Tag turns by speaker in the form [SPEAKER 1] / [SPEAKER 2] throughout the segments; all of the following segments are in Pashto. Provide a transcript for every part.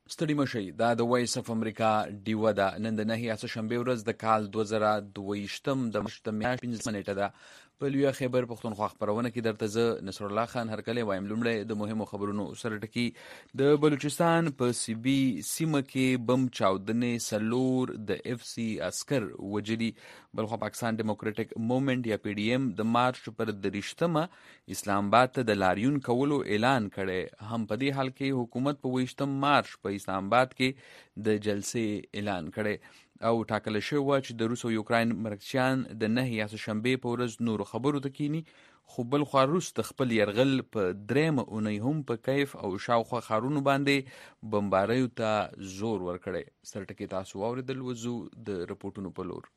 [SPEAKER 1] ستړي مشئ دا د وایس اف امریکا ډیوه ده. نن د 9 شنبې ورځ د کال 2022 د مارچ د میاشتې 15 نیټه ده. په لویه خیبر پښتونخوا خپرونه کې درته زه نصر الله خان هرکلی وایم. لومړی د مهمو خبرونو سره ټکي. د بلوچستان په سیبي سیمه کې بم چاودنې 4 د اف سی عسکر وجلي. بلخوا پاکستان ډیموکراټک موومنټ یا پی ډی ایم د مارچ پر 23 اسلام آباد ته د لاریون کولو اعلان کړی. هم په دې حال کې حکومت په 28 مارچ په اسلام آباد کې د جلسې اعلان کړی او ټاکل شوی و چې د روس او یوکراین مرکزیان د 9 شنبې په ورځ نورو خبرو ته کینی. خو بل خوا روس د خپل یرغل په درېمه اونۍ هم په کیف او شاوخوا ښارونو باندې بمباریو ته زور ورکړی. سرټکي تاسو واورېدل. وځو د رپورټونو په لور.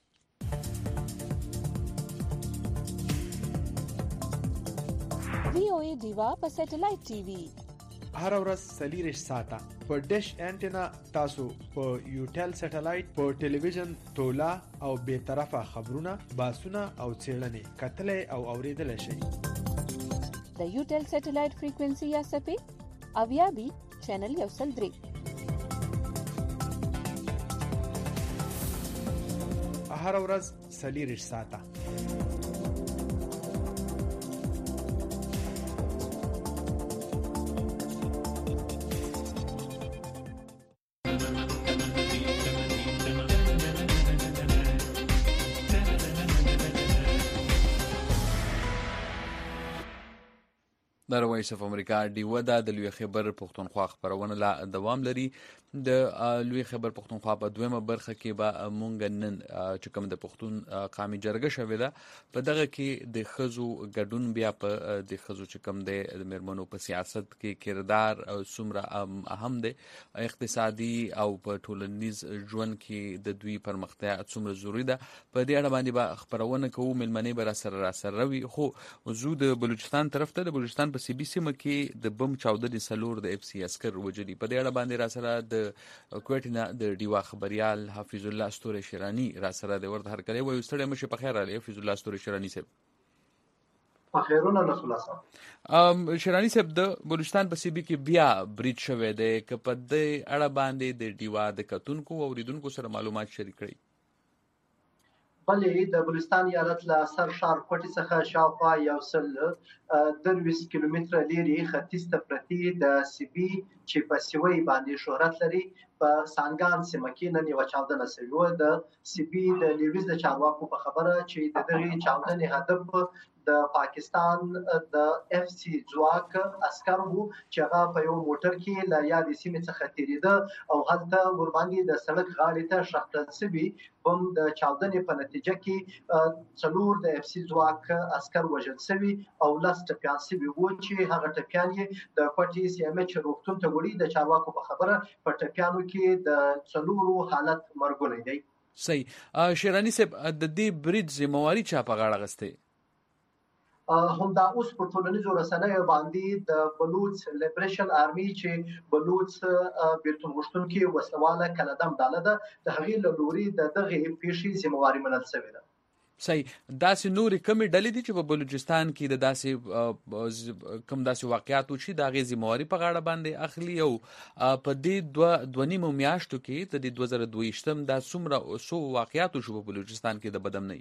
[SPEAKER 2] VOA ډیوا په سټلایټ ټي وي
[SPEAKER 3] هر ورځ 40 ساعته په ډیش انټینا تاسو په یوټل سټلایټ په ټلویزیون تولا او به طرفه خبرونه باسونه او څېړنې کتلې او اوریدل شي.
[SPEAKER 2] د یوټل سټلایټ فریکوئنسي یا سپې اویا بي چینل یو سل درې
[SPEAKER 3] هر ورځ 40 ساعته.
[SPEAKER 1] د وایس اف امریکا ډیوه ده. د لوی خیبر پښتونخوا خبرونه لا دوام لري. د لوی خیبر پښتونخوا په دویمه برخه کې به مونږ نن چې کوم د پښتون قومي جرګه شوې ده په دغه کې د ښځو ګډون بیا په د ښځو چې کوم دی د میرمنو په سیاست کې کردار څومره اهم دی، اقتصادي او په ټولنیز ژوند کې د دوی پرمختیا څومره ضروري ده. په دې اړه باندې به خبرونه کوو. مېلمنې به راسره وي. خو زو د بلوچستان طرف ته د بلوچستان په سی بي سیمه کې د بم چاودنې 4 د اف سی عسکر وجلي. په دې اړه باندې راسره د کوټینا د ډیوا خبريال حفیظ الله استوري شیرانی راسره د ورته هرکلی وي. ستړي مشه په خیر علي حفیظ الله استوري شیرانی صاحب.
[SPEAKER 4] په خیرونه نسل صاحب.
[SPEAKER 1] شیرانی صاحب د بلوچستان په سی بي کې بیا بریټ شوه دی ک په دې اړه باندې د ډیوا د کتونکو او ریدونکو سره معلومات شریک کړي.
[SPEAKER 4] بلې د بلوچستان ایالت له سر ښار کوټې څخه شاوخوا 120 کیلومتره لرې ختیځ ته پرتې د سی بي چې په سیوی باندې شهرت لري په سانګان سیمه کې نن یوه چاودنه شوې وه. د سی بي د لیویز د چارواکو په خبره چې د دغې چاودنې هدف د پاکستان د اف سی ځواک عسکر وو چې هغه په یو موټر کې له یادې سیمې څخه تېرېده او هلته ورباندې د سړک غاړې ته ښخ کړل شوي بم د چاودنې په نتیجه کې 4 د اف سی ځواک عسکر وژل شوي او 10 ټپیان شوي وو چې هغه ټپیان یې د کوټې سی ام ایچ روغتون ته وړي. د چارواکو په خبره په ټپیانو کې د 4 حالت مرګونی دی.
[SPEAKER 1] صحیح. شیرانی صاحب د دې برید ذمہواری چا په غاړه غسته؟
[SPEAKER 4] همدا اوس په ټولنیزو رسنیو باندې د بلوچ لیبریشن آرمي چې بلوچ بیرته غوښتونکي وسلواله کلدم ډاله ده د هغې له لوري د دغې پیښې ذمہواری منل شوې ده.
[SPEAKER 1] صحیح. داسې نورې کمې ډلې دي چې په بلوچستان کې د داسې کم داسې واقعات وشي د هغې ذمہواری په غاړه باندې اخلي او په دې دوه نیمو میاشتو کې د 2022 دا څومره واقعات وشو په بلوچستان کې د بدامنۍ؟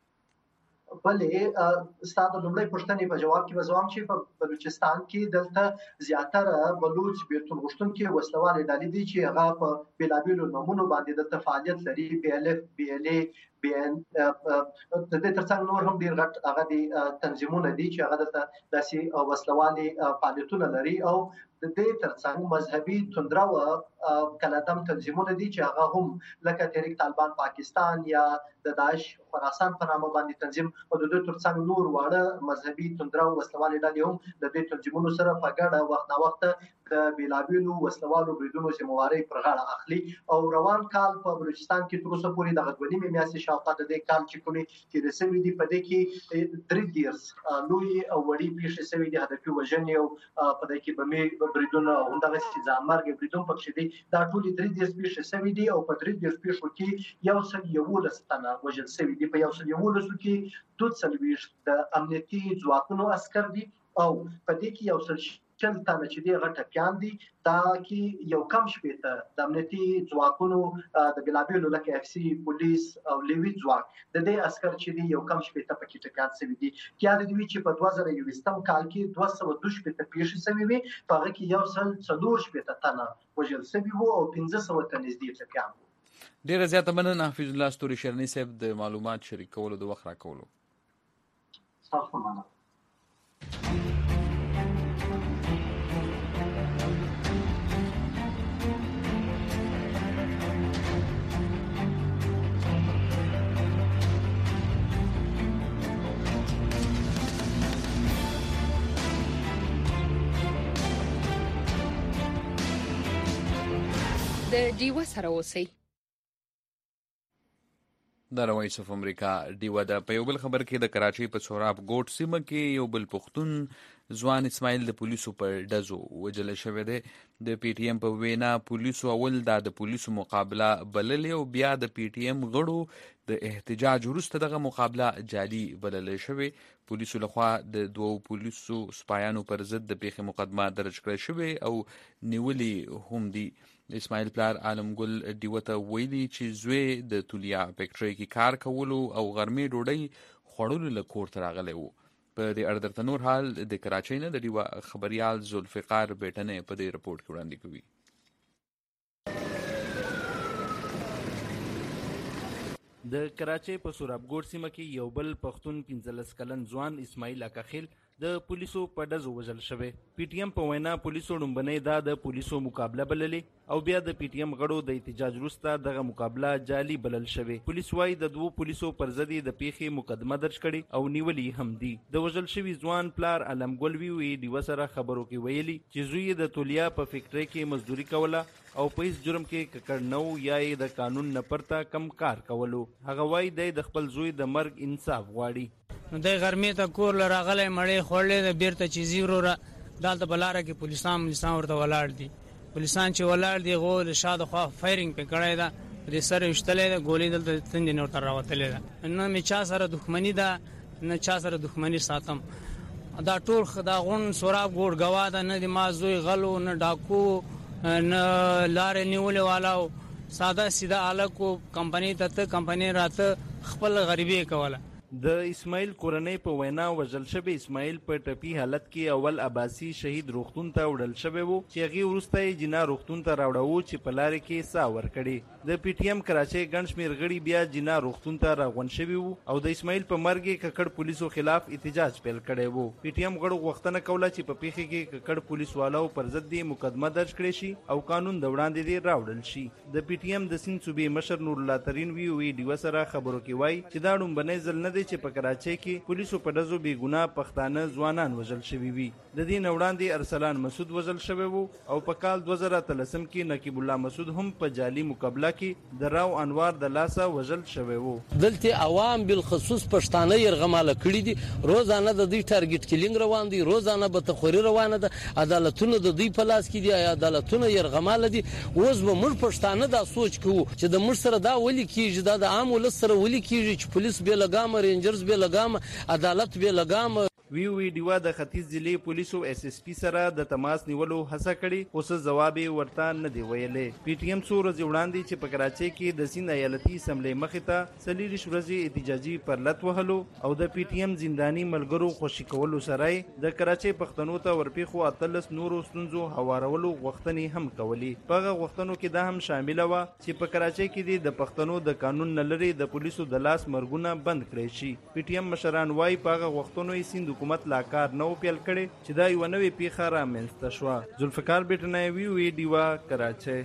[SPEAKER 4] بلې ستاسو لومړی پوښتنې په جواب کې وزوم چې په بلوچستان کې دلته زیاتره بلوچ بیرته غوښتونکي وسلوالې ډلې دي چې هغه په بیلابیلو نومونو باندې دلته فعالیت لري. بي ال اف، بي ال اي، بي ان د دې ترڅنګ نور هم ډیر غټ هغه دي تنظیمونه دي چې هغه دلته داسې وسلوالې فعالیتونه لري او د دې ترڅنګ مذهبي توندرو کلدم تنظیمونه دي چې هغه هم لکه تحریک طالبان پاکستان یا د داعش خراسان په نامه باندې تنظیم او د دې ترڅنګ نور واړه مذهبي توندرو وسلوالې ډلې هم د دې تنظیمونو سره په ګډه وخت نا وخت د بیلابیلو وسلوالو بریدونو ذمہواری پر غاړه اخلي. او روان کال په بلوچستان کې تر اوسه پورې د غوډونی میاشتې شاوخوا د دې کال چې کومې تیرې شوې دي په دې کې 3 لوی او وړي پیښې شوې دي. هدفي وژنې او په دې کې بمې بریدونه او همدغه ځانمرګ بریدونه پکې دي. دا ټول 3 پیښې شوې دي او په 3 پیښو کې 111 تنه وژل شوي دي. په 111 کې 22 د امنیتي ځواکونو عسكر دي او په دې کې 40 تنه چې دی غټه پیان دي دا کې یو کم شپې ته د امنیتي ځواکونو د بلابلو لکه اف سی پولیس او لیوی ځواک د دې عسكر چې دی یو کم شپې ته پکې ټکان شوی دي کې د دوی چې په 2021 کال کې 202 شپې پیښې شوې وي په هغه کې یو 4 شپې تنه وژل شوي وو او 1500 تنه نږدې ټپيان وو.
[SPEAKER 1] ډیره زیاته مننه حفیظ الله ستوري شرنی صاحب د معلومات شریکولو د وخت راکولو.
[SPEAKER 4] تاسو مننه.
[SPEAKER 5] د ډیوه سره اوسئ.
[SPEAKER 1] د وایس اف امریکا ډیوه د په یو بل خبر کې د کراچۍ په سوراب ګوټ سیمه کې یو بل پښتون ځوان اسماعیل د پولیسو په ډزو وجل شوی دی. د پی ټی ایم په وینا پولیسو اول د پولیسو مقابله بللې او بیا د پی ټی ایم غړو د احتجاج وروسته دغه مقابله جعلي بلل شوی. پولیسو لخوا د دوو پولیسو سپایانو پر ضد د پیښې مقدمه درج کړې شوې او نیولې هم دي. اسماعیل پلار عالم ګل ډیوه ته ویلي چې زوی د تولیا فیکټرۍ کې کار کولو او غرمې ډوډۍ خوړلو له کور ته راغلی و. په دې اړه درته نور حال د کراچۍ نه د ډیوه خبریال ذوالفقار بیټنې په دې رپورټ کې وړاندې کوي.
[SPEAKER 6] د کراچۍ په سوراب ګوټ سیمه کې یو بل پښتون 15 کلن ځوان اسماعیل اکاخیل د پولیسو په ډزو وژل شوی. پی ټی ایم په وینا پولیسو ډومبنۍ دا د پولیسو مقابله بللې او بیا د پی ټی ایم غړو د احتجاج وروسته دغه مقابله جعلي بلل شوی. پولیس وايي د دوو پولیسو پر ضد د پیښې مقدمه درج کړي او نیولې هم دي. د وژل شوي ځوان پلار علم ګل وی ډیوه سره خبرو کې ویلي چې زوی د تولیا په فیکټرۍ کې مزدوري کوله او په هیڅ جرم کې ککړ نو یا د قانون نه پرته کم کار کولو. هغه وايي د خپل زوی د مرګ انصاف غواړي.
[SPEAKER 7] نو د غرمې ته کور لراغله مړې خورلې د بیرته چیزی وروره دالته بلاره کې پولیسان ورته ولاړ دي. پولیسان چې ولاړ دي غو له شاده خوا فایرینګ په کړای دا د سره وشتلې د ګولې دلته تند نه تر راوتلې ده. نو می چا سره دښمنی ده نه چا سره دښمنی ساتم. دا ټول خدا غون سوراب ګور غوا ده نه د ما زوی غلو نه ډاکو نه لارې نیولې والو ساده سیده الکو کمپنی ته کمپنی راته خپل غریبي کوله.
[SPEAKER 6] د اسماعیل کورنۍ په وینا وژل شوی اسماعیل په ټپي حالت کې اول عباسي شهید روغتون ته وړل شوی وو چې هغه وروسته یې جنا روغتون ته راوړو چې په لارې کې ساه ورکړي. د پی ټی ایم کراچۍ ګڼ شمېر غړي بیا جنا روغتون ته راغون شوي وو او د اسماعیل په مرګ یې ککړ پولیسو خلاف احتجاج پیل کړی وو. پی ټی ایم غړو غوښتنه کوله چې په پیښې کې ککړ پولیسوالو پر ضد مقدمه درج کړي شي او قانون د وړاندې دی راوړل شي. د پی ټی ایم د سیند صوبې مشر نور الله ترین وی ډیوه سره خبرو کې وایي چې دا ډومبنۍ ځل نه دی چې په کراچۍ کې پولیسو په ډزو بې ګناه پښتانه ځوانان وژل شوي وي. د دې نه وړاندې ارسلان مسعود وژل شوی وو او په کال 2013 کې نقیب الله مسعود هم په جعلي مقابله کې د راو انوار د لاسه وژل شوی وو.
[SPEAKER 8] دلته عوام بالخصوص پښتانه يرغماله کړي دي. روزانه د دوی ټارګټ کیلینګ روان دي، روزانه به تخوري روانه ده. عدالتونه د دوی په لاس کې دي، عدالتونه يرغماله دي. اوس به موږ پښتانه دا سوچ کوو چې د موږ سره دا ولي کیږي، دا د عام ولس سره ولي کیږي چې پولیس به لګام، رینجرز به لګام، عدالت به لګام.
[SPEAKER 6] وی ډیوه د ختیځ ضلع پولیسو اس اس پی سره د تماس نیولو هڅه کړې خو څه ځواب ورته نه دی ویلې. پی ټی ایم څو ورځې وړاندې چې په کراچۍ کې د سیند ایالتي اسمبلی مخې ته 40 ورځې احتجاجي پرلط وهلو او د پی ټی ایم زنداني ملګرو خوشي کولو سره د کراچۍ پښتنو ته ورپیښو 13 نورو ستونزو هوارولو غوښتنې هم کولې. په هغه غوښتنو کې دا هم شامل و چې په کراچۍ کې د پښتنو د قانون نه لري د پولیسو د لاس مرګونه بند کړي شي. پی ټی ایم مشران وايي په هغه غوښتنو یې سیند حکومت لا کار نو پیل کړي چې دا یو نوې پیښه رامنځته شوه. ذوالفقار بیټنې وی ډیوه کراچۍ.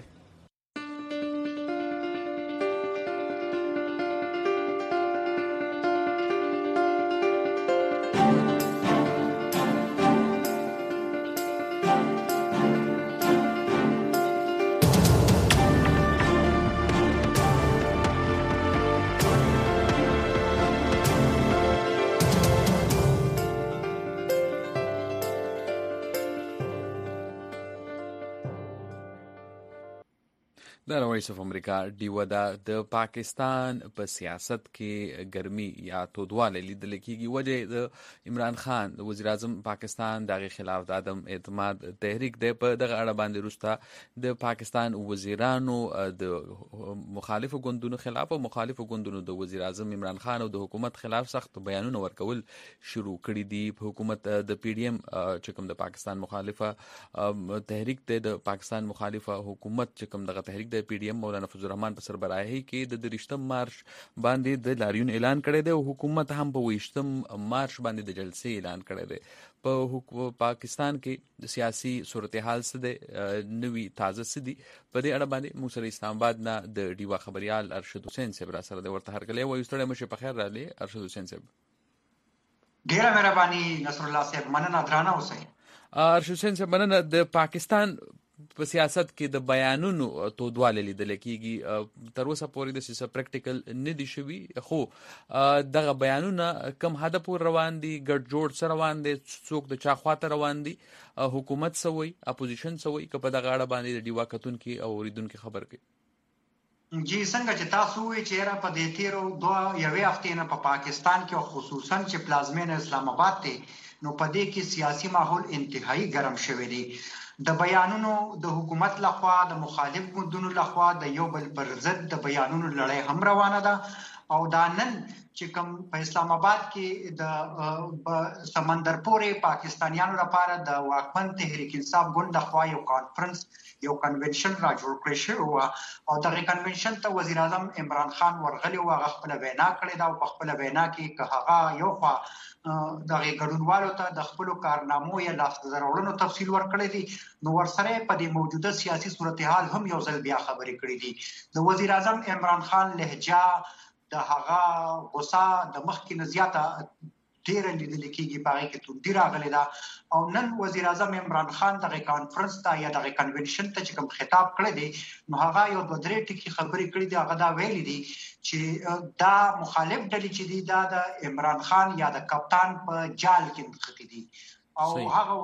[SPEAKER 1] د وایس اف امریکا ډیوه د پاکستان په سیاست کې ګرمي یا تودواله لیدل کېږي. وجه د عمران خان د وزیر اعظم پاکستان دغه خلاف د عدم اعتماد تحریک دی. په دغه اړه باندې وروسته د پاکستان وزیرانو د مخالفو ګوندونو خلاف او مخالفو ګوندونو د وزیر اعظم عمران خان او د حکومت خلاف سخت بیانونه ورکول شروع کړي دي. په حکومت د پی ډی ایم چې کوم د پاکستان مخالفه تحریک دی، د پاکستان مخالفه حکومت چې کوم دغه تحریک د پی ډی ایم مولانا فضل الرحمن په سربراهي کې د 30 مارچ باندې د لاریون اعلان کړی دی او حکومت هم په 20 مارچ باندې د جلسې اعلان کړی دی. په پاکستان کې د سیاسي صورتحال څه دی، نوي تازه څه دي، په دې اړه باندې موږ سره اسلام آباد نه د ډیوا خبريال ارشد حسین صاحب را سره د ورته هرکلی وایو. ستړی مشه په خیر راغلی ارشد حسین صاحب.
[SPEAKER 5] ډیره مهرباني نصر الله صاحب، مننه درانه اوسئ.
[SPEAKER 1] ارشد حسین صاحب مننه. د پاکستان په سیاست کې د بیانونو تودواله لیدل کېږي، تر اوسه پورې د سیاست پریکټیکل نه دي شوي، خو دغه بیانونه کم هدف روان دي، ګډ جوړ سره روان دي، څوک د چا خواته روان دي، حکومت سوي اپوزیشن سوي که په دغه اړه باندې د ډیوا کتونکي او اوریدونکي خبر کوي.
[SPEAKER 5] جی څنګه چې تاسو وی چې را په دې تیرو یوې هفتې نه په پاکستان کې او خصوصا چې پلازمین اسلام آباد ته نو په دې کې سیاسي ماحول انتهایی ګرم شوی دی. د بیانونو د حکومت لخوا د مخالف ګوندونو لخوا د یو بل پر ضد د بیانونو لړۍ هم روانه ده او دا نن چې کوم په اسلام آباد کې د سمندر پورې پاکستانیانو لپاره د واکمن تحریک انصاف ګوند لخوا یو کانفرنس یو کنونشن را جوړ کړی شو او دغه کنونشن ته وزیر اعظم عمران خان ورغلی او هغه خپل وینا کړې ده او په خپل وینا کې که هغه یو خوا دغه ګډونوالو ته د خپل کارنامو یا لاسته راوړنو تفصیل ورکړی دي، نو ورسره په دې موجوده سیاسي صورتحال هم یو ځل بیا خبرې کړې دي. د وزیر اعظم عمران خان لهجه د هغه غصه د مخکې نه زیاته ډیره لیدل کېږي، په هغه کې توندي راغلې ده او نن وزیر اعظم عمران خان دغه کانفرنس ته یا دغه کنونشن ته چې کوم خطاب کړی دی نو هغه یو 2-3 ټکي خبرې کړې دي. هغه دا ویلي دي چې دا مخالف ډلې چې دي دا د عمران خان یا د کپتان په جال کې نښتي دي او هغه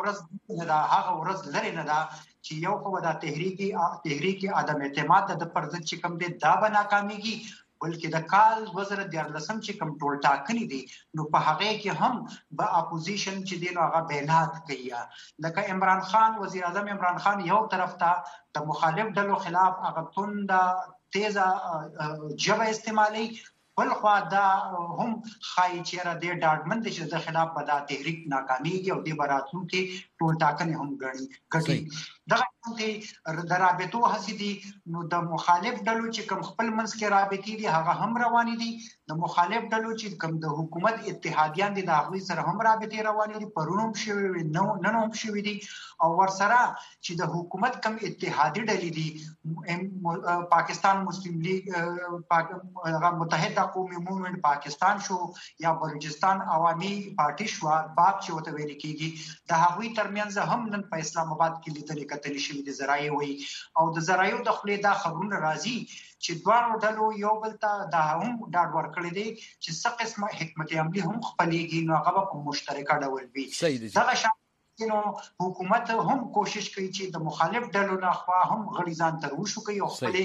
[SPEAKER 5] ورځ لري نه ده چې یو خو دا تحریک عدم اعتماد د پرځ چې کوم دی دا به ناکامېږي، بلکې د کال 2014 چې کوم ټول ټاکنې دي نو په هغه کې هم به اپوزیشن چې دی نو هغه بیانات کوي. لکه عمران خان وزیر اعظم عمران خان یو طرف ته د مخالف ډلو خلاف هغه تونده تیزه ژبه استعمالي، بل خوا دا هم خای چیرې د ډاډمن دي چې د خلاف به دا تحریک ناکامېږي او د براتونکو ټول ټاکنې هم ګټي. دغه د رابطو هڅې دي نو د مخالف ډلو چې کوم خپل منځ کې رابطې دي هغه هم روانې دي، د مخالف ډلو چې کوم د حکومت اتحادیان دي د هغوی سره هم رابطې روانې دي، پرون هم شوي نن هم شوي دي او ورسره چې د حکومت کوم اتحادي ډلې دي پاکستان مسلم لیگ، متحده قومي موومنټ پاکستان شو یا بلوچستان عوامي پارټي شو باب چې وته ویل کېږي، د هغوی ترمنځ هم نن په اسلام آباد کې لیدل کتل شوي دي. ذرایع وي او د ذرایعو د خولې دا خبرونه راځي چې دواړو ډلو یو بل ته دا هم ډاډ ورکړی دی چې څه قسمه حکمت عملي هم خپلېږي نو هغه په مشترکه ډول وي. دغه نو حکومت هم کوشش کوي چې د مخالف ډلو نه خوا هم غړي ځان تر وشو کوي او خپل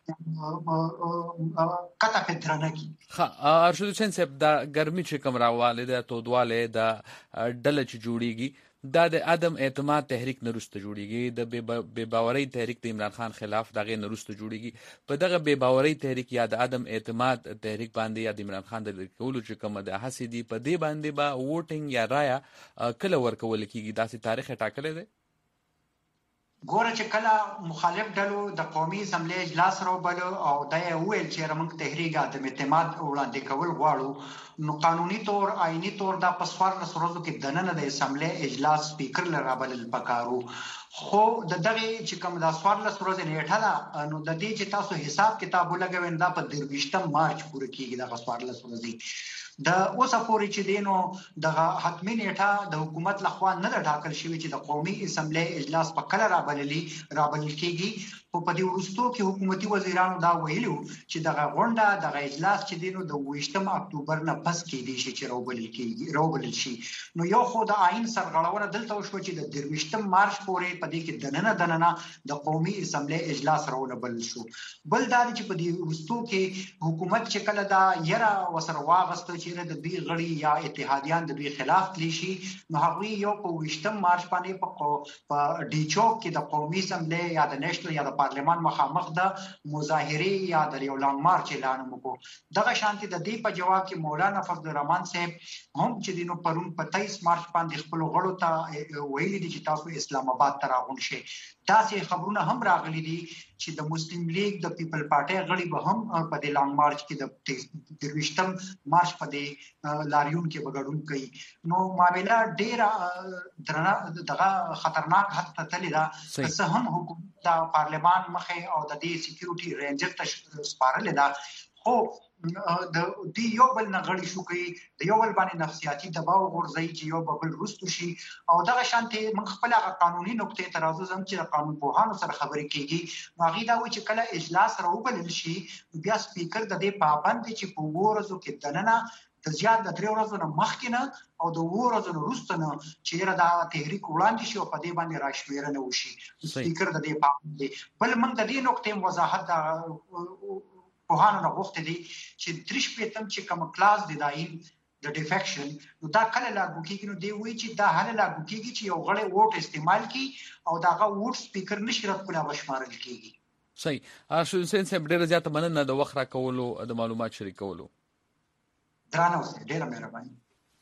[SPEAKER 5] کته پدرنه کی.
[SPEAKER 1] ارشد حسین صاحب دا ګرمي چې کوم راواله ده تودواله دا ډله چې جوړیږي دا د عدم اعتماد تحریک نرسته جوړیږي، د بے باورۍ تحریک د عمران خان خلاف دغه نرسته جوړیږي. په دغه بے باورۍ تحریک یا د عدم اعتماد تحریک باندې یا د عمران خان د کولو چې کوم د هڅې دي په دې باندې با ووټینګ یا رایا کله ورکول کیږي، داسې تاریخ ټاکلی دی؟
[SPEAKER 5] ګوره چې کله مخالف ډلو د قومي اسمبلی اجلاس راوبلو او دا یې وویل چې موږ تحریک عدم اعتماد وړاندې کول غواړو نو قانوني طور آئینی طور دا په 14 ورځو کې دننه د اسمبلی اجلاس سپیکر لرابلل پکارو، خو د دغه چې کوم د 14 ورځې نیټه ده نو د دې چې تاسو حساب کتاب ولګوئ دا په 23 مارچ پورې کېږي د 14 ورځې. د اوسه پورې چې دینو دغه حتمی نیټه د حکومت لخوا نه ټاکل شوی چې د قومي اسمبلی اجلاس په کله رابلل کېږي. خو په دې وروستو کې حکومتي وزیرانو دا ویلي چې دغه غونډه دغه اجلاس چې دی نو د 28 اکتوبر نه پس کېدی شي چې راوبلل شي. نو یو خو د آئین سرغړونه دلته وشو چې د 23 مارچ پورې په دې کې دننه د قومي اسمبلی اجلاس راوبلل شو. بل دا چې په دې وروستو کې حکومت چې کله دا یره وسره واغسته چې د دوی غړي یا اتحادیان د دوی خلاف تلی شي نو هغوی یو په 28 مارچ باندې په ډي چوک کې د قومي اسمبلی یا د نېشنل یا د پارلمان مخامخ د مظاهرې یا د یو لانګ مارچ اعلان وکړو. دغه شانتي د دې په جواب کې مولانا فضل الرحمن صاحب هم چې دینو پرون په 23 مارچ باندې خپل غړو ته ویلي دي چې تاسو اسلام آباد ته راغون شئ. داسې خبرونه هم راغلي دي چې د مسلم لیگ د پیپل پارټي غړي به هم په دې لانګ مارچ کې د 23 مارچ په دې لاریون کې وګړون کوي. نو معاملې ډېر درنه دغه خطرناک حد ته تللی ده. څه هم حکومت د پارلمان مخې او د دې سکیورټي رینجر ته سپارلې ده خو د دې یو بل نه غړي شو کوي د یو بل باندې نفسیاتي دباو غورځي چې یو بل رستو شي او دغه شانتي موږ خپل قانوني نقطې ته راځو چې قانون پوهانو سره خبرې کیږي. نو هغه دا وایي چې کله اجلاس راوبلل شي بیا سپیکر د دې پابند چې په ورځو کې دننه د زیات د 3 ورځو نه مخکې نه او د ورځو وروسته نه چې دا تحریک وړاندې شي او په دې باندې راشمیرنه وشي. سپیکر د دې پابند دی. بل موږ د دې نقطې وضاحت پوهانو نه غوښتي دي چې 3 چې کوم کلاس دی داین د ډیفیکشن نو دا کله لاګو کیږي. نو دی وایي چې دا هله لاګو کیږي چې یو غړی ووټ استعمال کی او داغه ووټ سپیکر نشي رد کولای بشمارل کیږي.
[SPEAKER 1] صحیح. ارشد حسین صاحب ډیره زیاته مننه د وخت را کولو د معلومات شریکولو.
[SPEAKER 5] درانه اوسه ډیره مهرباني.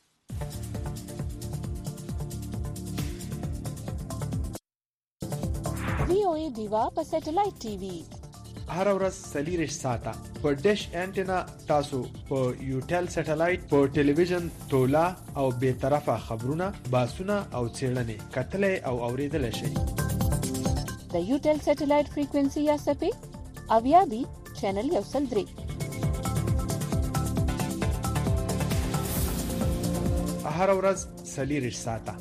[SPEAKER 2] VOA دیوا په سټلایټ ټي وي
[SPEAKER 3] هر ورځ 4 ساعته په ډیش انټینا تاسو په یوټل سټلایټ په ټلویزیون تولا او به طرفه خبرونه باسونه او څېړنې کتلې او اوریدل شي.
[SPEAKER 2] د یوټل سټلایټ فریکوئنسي یا سپې اویابي چینل 103
[SPEAKER 3] هر ورځ 4 ساعته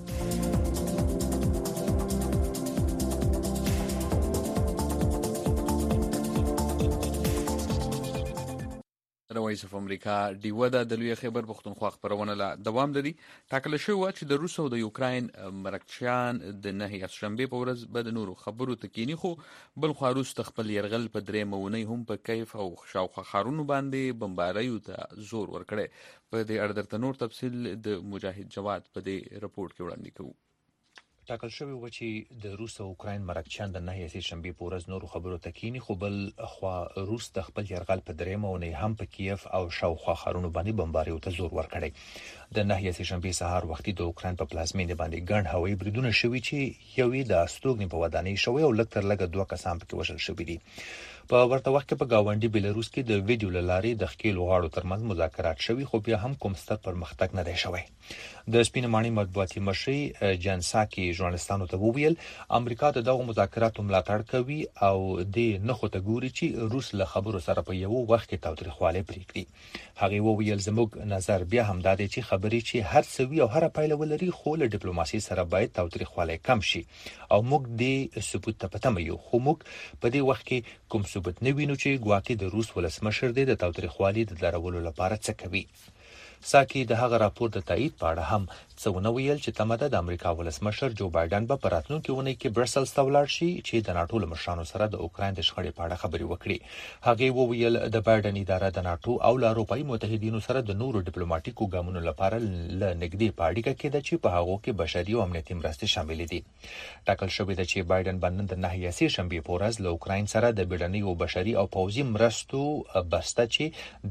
[SPEAKER 1] وایس اف امریکا ډیوه د لوی خیبر پښتونخوا خبرونه لا دوام لري. ټاکل شوی و چې د روس او د یوکراین مرکچیان د نهي شنبه په ورځ به د نورو خبرو تکینی خو بل خو روس تخپل يرغل په درې مونې هم په کیف او شاوخوا خارونو باندې بمباریو ته زور ورکړي. په دې اړه درته نور تفصیل د مجاهد جواد په دې رپورت کې وړاندې کوو.
[SPEAKER 9] ټاکل شوی و چې د روس او اوکراین مرکچیان د نهي شنبه په ورځ نورو خبرو تکینی خو بل خو روس د خپل يرغل په درې مونې هم په کیف او شاوخوا خارونو باندې بمباریو ته زور ورکړي. د نهي شنبه سهار وختي د اوکراین په پلازمینه باندې ګڼ هوایي بریدونه شوي چې یوې د استوګنې په ودانۍ شوی او لکتر لګه 2 کسان پکې وژل شوي دي. په ورته وخت کې په گاونډي بلاروس کې د ویډیو لارې د خکیلو غاړو ترمنځ مذاکرات شوي خو بیا هم کوم ستر پرمختګ نه دی شوی. د سپینې ماڼۍ مطبوعاتي مشر جانساکي ژورنالستانو ته وویل امریکا د دغه مذاکراتو ملاتړ کوي او د نخو ته ګوري چې روس له خبرو سره په یو وخت کې تاوتریخوالی پرېږدي. هغه وویل زموږ نظر بیا هم دا دی چې خبرې چې هر څه وي او هر پایله ولري خو له ډیپلوماسي سره باید تاوتریخوالی کم شي او موږ د ثبوت ته پته یو خو موږ په دې وخت کې کوم ثبوت نه وینو چې ګواکې د روس ولسمشر د تاوتریخوالي د درولو لپاره څه کوي. ساکي د هغه راپور د تایید په اړه هم څه ونه ویل چې تمه د امریکا ولسمشر جو بایدن په راتلونکي اونۍ کې برسلز ته ولاړ شي چې د ناتو له مشرانو سره د اوکراین د شخړې په اړه خبرې وکړي. هغه وویل د بایدن اداره د ناتو او له اروپایي متحدینو سره د نورو ډیپلوماټیکو ګامونو لپاره له نږدې په اړیکه کې ده چې په هغه کې بشري او امنیتي مرستې شامل دي. ټاکل شوی ده چې بایدن باندې د نهي شنبه په ورځ له اوکراین سره د بیړنۍ او بشري او پوځي مرستو بسته چې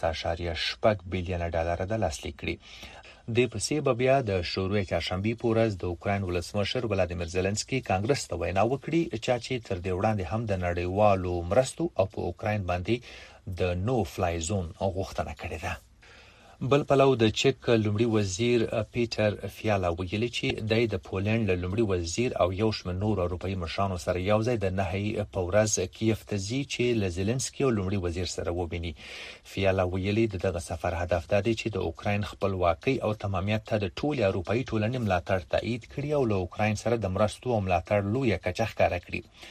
[SPEAKER 9] 14.8 بلین ډالر د لاسلیک کړي. د پسې بیا د شروع چهارشنبه په ورځ د اوکراین ولسمشر ولادیمیر زيلنسکي کانګرس ته وینا وکړي چې تر دې وړاندې هم د نړیوالو مرستو او په اوکراین باندې د نو فلای زون غوښتنه کړې ده. بل پلو د چک لومړي وزیر پیټر فیالا ویلي چې د پولند لومړي وزیر او یو شمېر نور اروپایي مشرانو سره یو ځای د نهي په ورځ کیف ته ځي چې لزلنسکي او لومړي وزیر سره وبیني. فیالا ویلي دغه سفر هدف دا دی چې د اوکراین خپلواکۍ او تمامیت ته د ټولې اروپایي ټولنې ملاتړ تایید کړي او له اوکراین سره د مرستو او ملاتړ لویه کچه ښکاره کړي.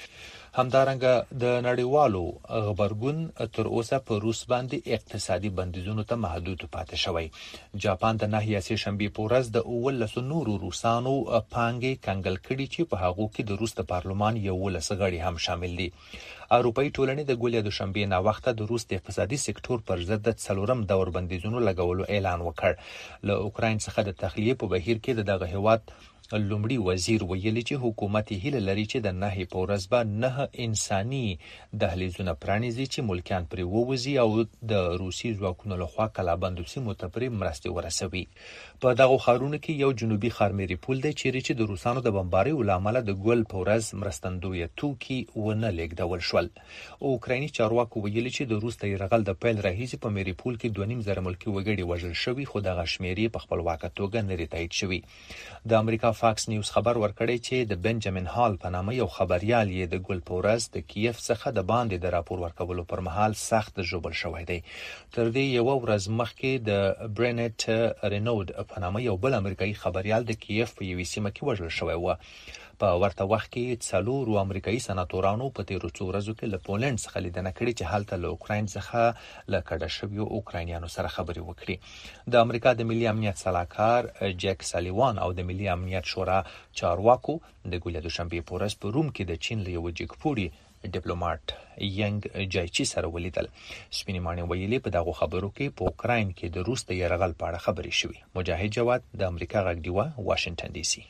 [SPEAKER 9] همدارنګه د نړیوالو غبرګون تر اوسه په روس باندې اقتصادي بندیزونو ته محدود پاتې شوی. جاپان د نهي اسیا شنبه په ورځ د 19 نورو روسانو پانګې کنګل کړي چې په هغو کې د روس د پارلمان 11 غړي هم شامل دي. اروپאי ټولنې د ګولیا دوشنبه نه وخت د روس د اقتصادي سکتور پر ضد د څلورم دور بندیزونو لګولو اعلان وکړ. له اوکراین څخه د تخلیه په بهیر کې دغه هیواد لومړي وزیر ویلي چې حکومت هیله لري چې د نهي په ورځ به 9 انساني دهلیزونه پرانیزي چې ملکیان پرې ووزي او د روسي ځواکونو لخوا کلابندو سیمو ته پرې مرستې ورسوي. په دغه ښارونو کې یو جنوبي ښار میریپول دی چیرې چې د روسانو د بمباریو له امله د ګل په ورځ مرستندویه توکي ونه لیږدول شول. اوکرایني چارواکو ویلي چې د روس د یرغل د پیل راهیسې په میریپول کې 2.5 ملکي وګړي وژل شوي، خو دغه شمیرې په خپلواکه توګه نه تایید شوي. د امریکا فاکس نیوز خبر ورکړی چې د بنجامین هال په نامه یو خبريال یې د ګل په ورځ د کیف څخه د باندې د راپور ورکولو پر مهال سخت ژوبل شوی دی. تر دې یو ورځ مخکې د برینټ رینود په نامه یو بل امریکایي خبريال د کیف په یوې سیمه کې وژل شوی و. په ورته وخت کې 4 امریکایي سناتورانو په تیرو څو ورځو کې له پولند څخه لیدنه کړې چې هلته له اوکراین څخه له کډه شویو اوکراینیانو سره خبرې وکړي. د امریکا د ملي امنیت صلاحکار جک سالیوان او د ملي امنیت شورا چارواکو د ګولیا دوشنبه په ورځ په روم کې د چین له یو جګپوړي ډیپلوماټ ینګ جایچی سره ولیدل. سپینې ماڼۍ ویلي په دغه خبرو کې په اوکراین کې د روس د یرغل په اړه خبرې شوې. مجاهد جواد د امریکا غږ ډیوه واشنگټن ډي سي.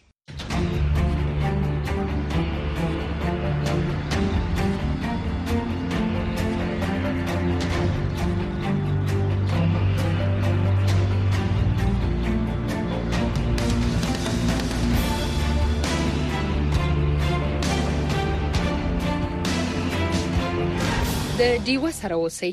[SPEAKER 2] د ډیوه سره اوسئ.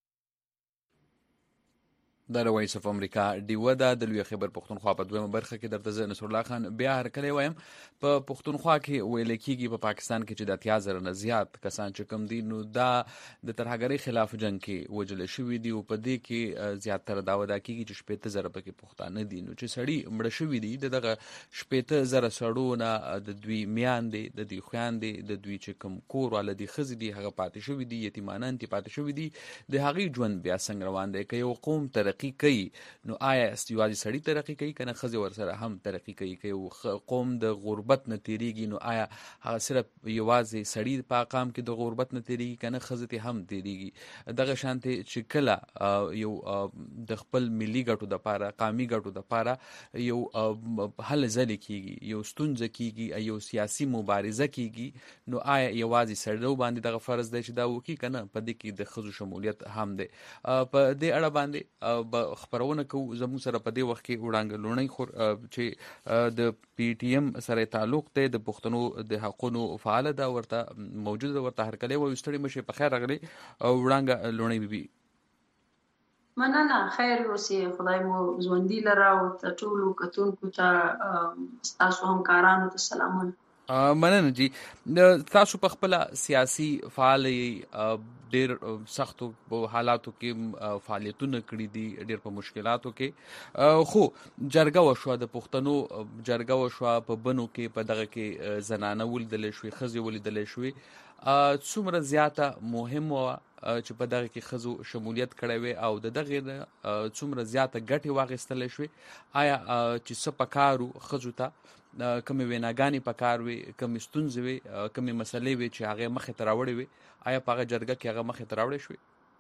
[SPEAKER 1] د وایس اف امریکا ډیوه د لوی خبر پښتونخوا په دویمه برخه کې درته زه نصر الله خان بیا هرکلی وایم. په پښتونخوا کې ویل کېږي په پاکستان کې چې د 8000 نه زیات کسان چې کم دي نو دا د ترهګرۍ خلاف جنگ کې وجل شوي دي او په دې کې زیاتره دا ودا کېږي چې 80,000 پکې پښتانه دي. نو چې سړی مړه شوي دي دغه 80,000 سړو نه د دوی میاندې د دوی خویندې د دوی چې کم کور والا دي ښځې دي هغه پاتې شوي دي، یتیمانان دي پاتې شوي دي. د هغې ژوند بیا څنګه روان دی؟ که یو قوم ترقي کوي نو آیا یوازې سړی ترقی کوي کنه ښځې ورسره هم ترقی کوي؟ که یو قوم د غربت نه تیریږي نو آیا هغه صرف یوازې سړی په مقام کې د غربت نه تیریږي کنه ښځې ته هم تیریږي؟ دغه شانتي چې کله یو د خپل ملي ګټو د پاره قومي ګټو د پاره یو حل ځل کیږي، یو ستونزه کیږي، یو سیاسي مبارزه کیږي نو آیا یوازې سړی باندې دغه فرض دی چې دا وکي کنه په دې کې د ښځو شمولیت هم دی؟ په دې اړه باندې خبرونه کوو. زموږ سره په دې وخت کې وړاندې لونی چې د پی ټی ایم سره تعلق دی د پښتنو د حقونو فعال ده ورته موجود ده ورته هرکلی و ستړي مشه په خیر راغلی وړاندې لونی بیبي.
[SPEAKER 10] مننه، خیر اوسئ، خدای مو ژوندي لره او ټولو کتونکو ته ستاسو همکارانو ته سلامونه.
[SPEAKER 1] مننه جی. تاسو په خپل سیاسي فعال ډیر سختو حالاتو کې فعالیتونه کړي دي، ډیر په مشکلاتو کې، خو جرګه وشوه د پښتنو جرګه وشوه په بنو کې په دغه کې زنانه ولیدلې شوې، ښځې ولیدلې شوې. څومره زیاته مهم وه چې په دغه کې ښځو شمولیت کړی وي او د دغې نه څومره زیاته ګټې واخیستلی شوې؟ آیا چې څه پکار وو ښځو ته، کومې ویناګانې پکار وي، کومې ستونزې وي، کومې مسلې وي چې هغې مخې ته راوړې وي، آیا په هغه جرګه کې هغه مخې ته راوړې شوې؟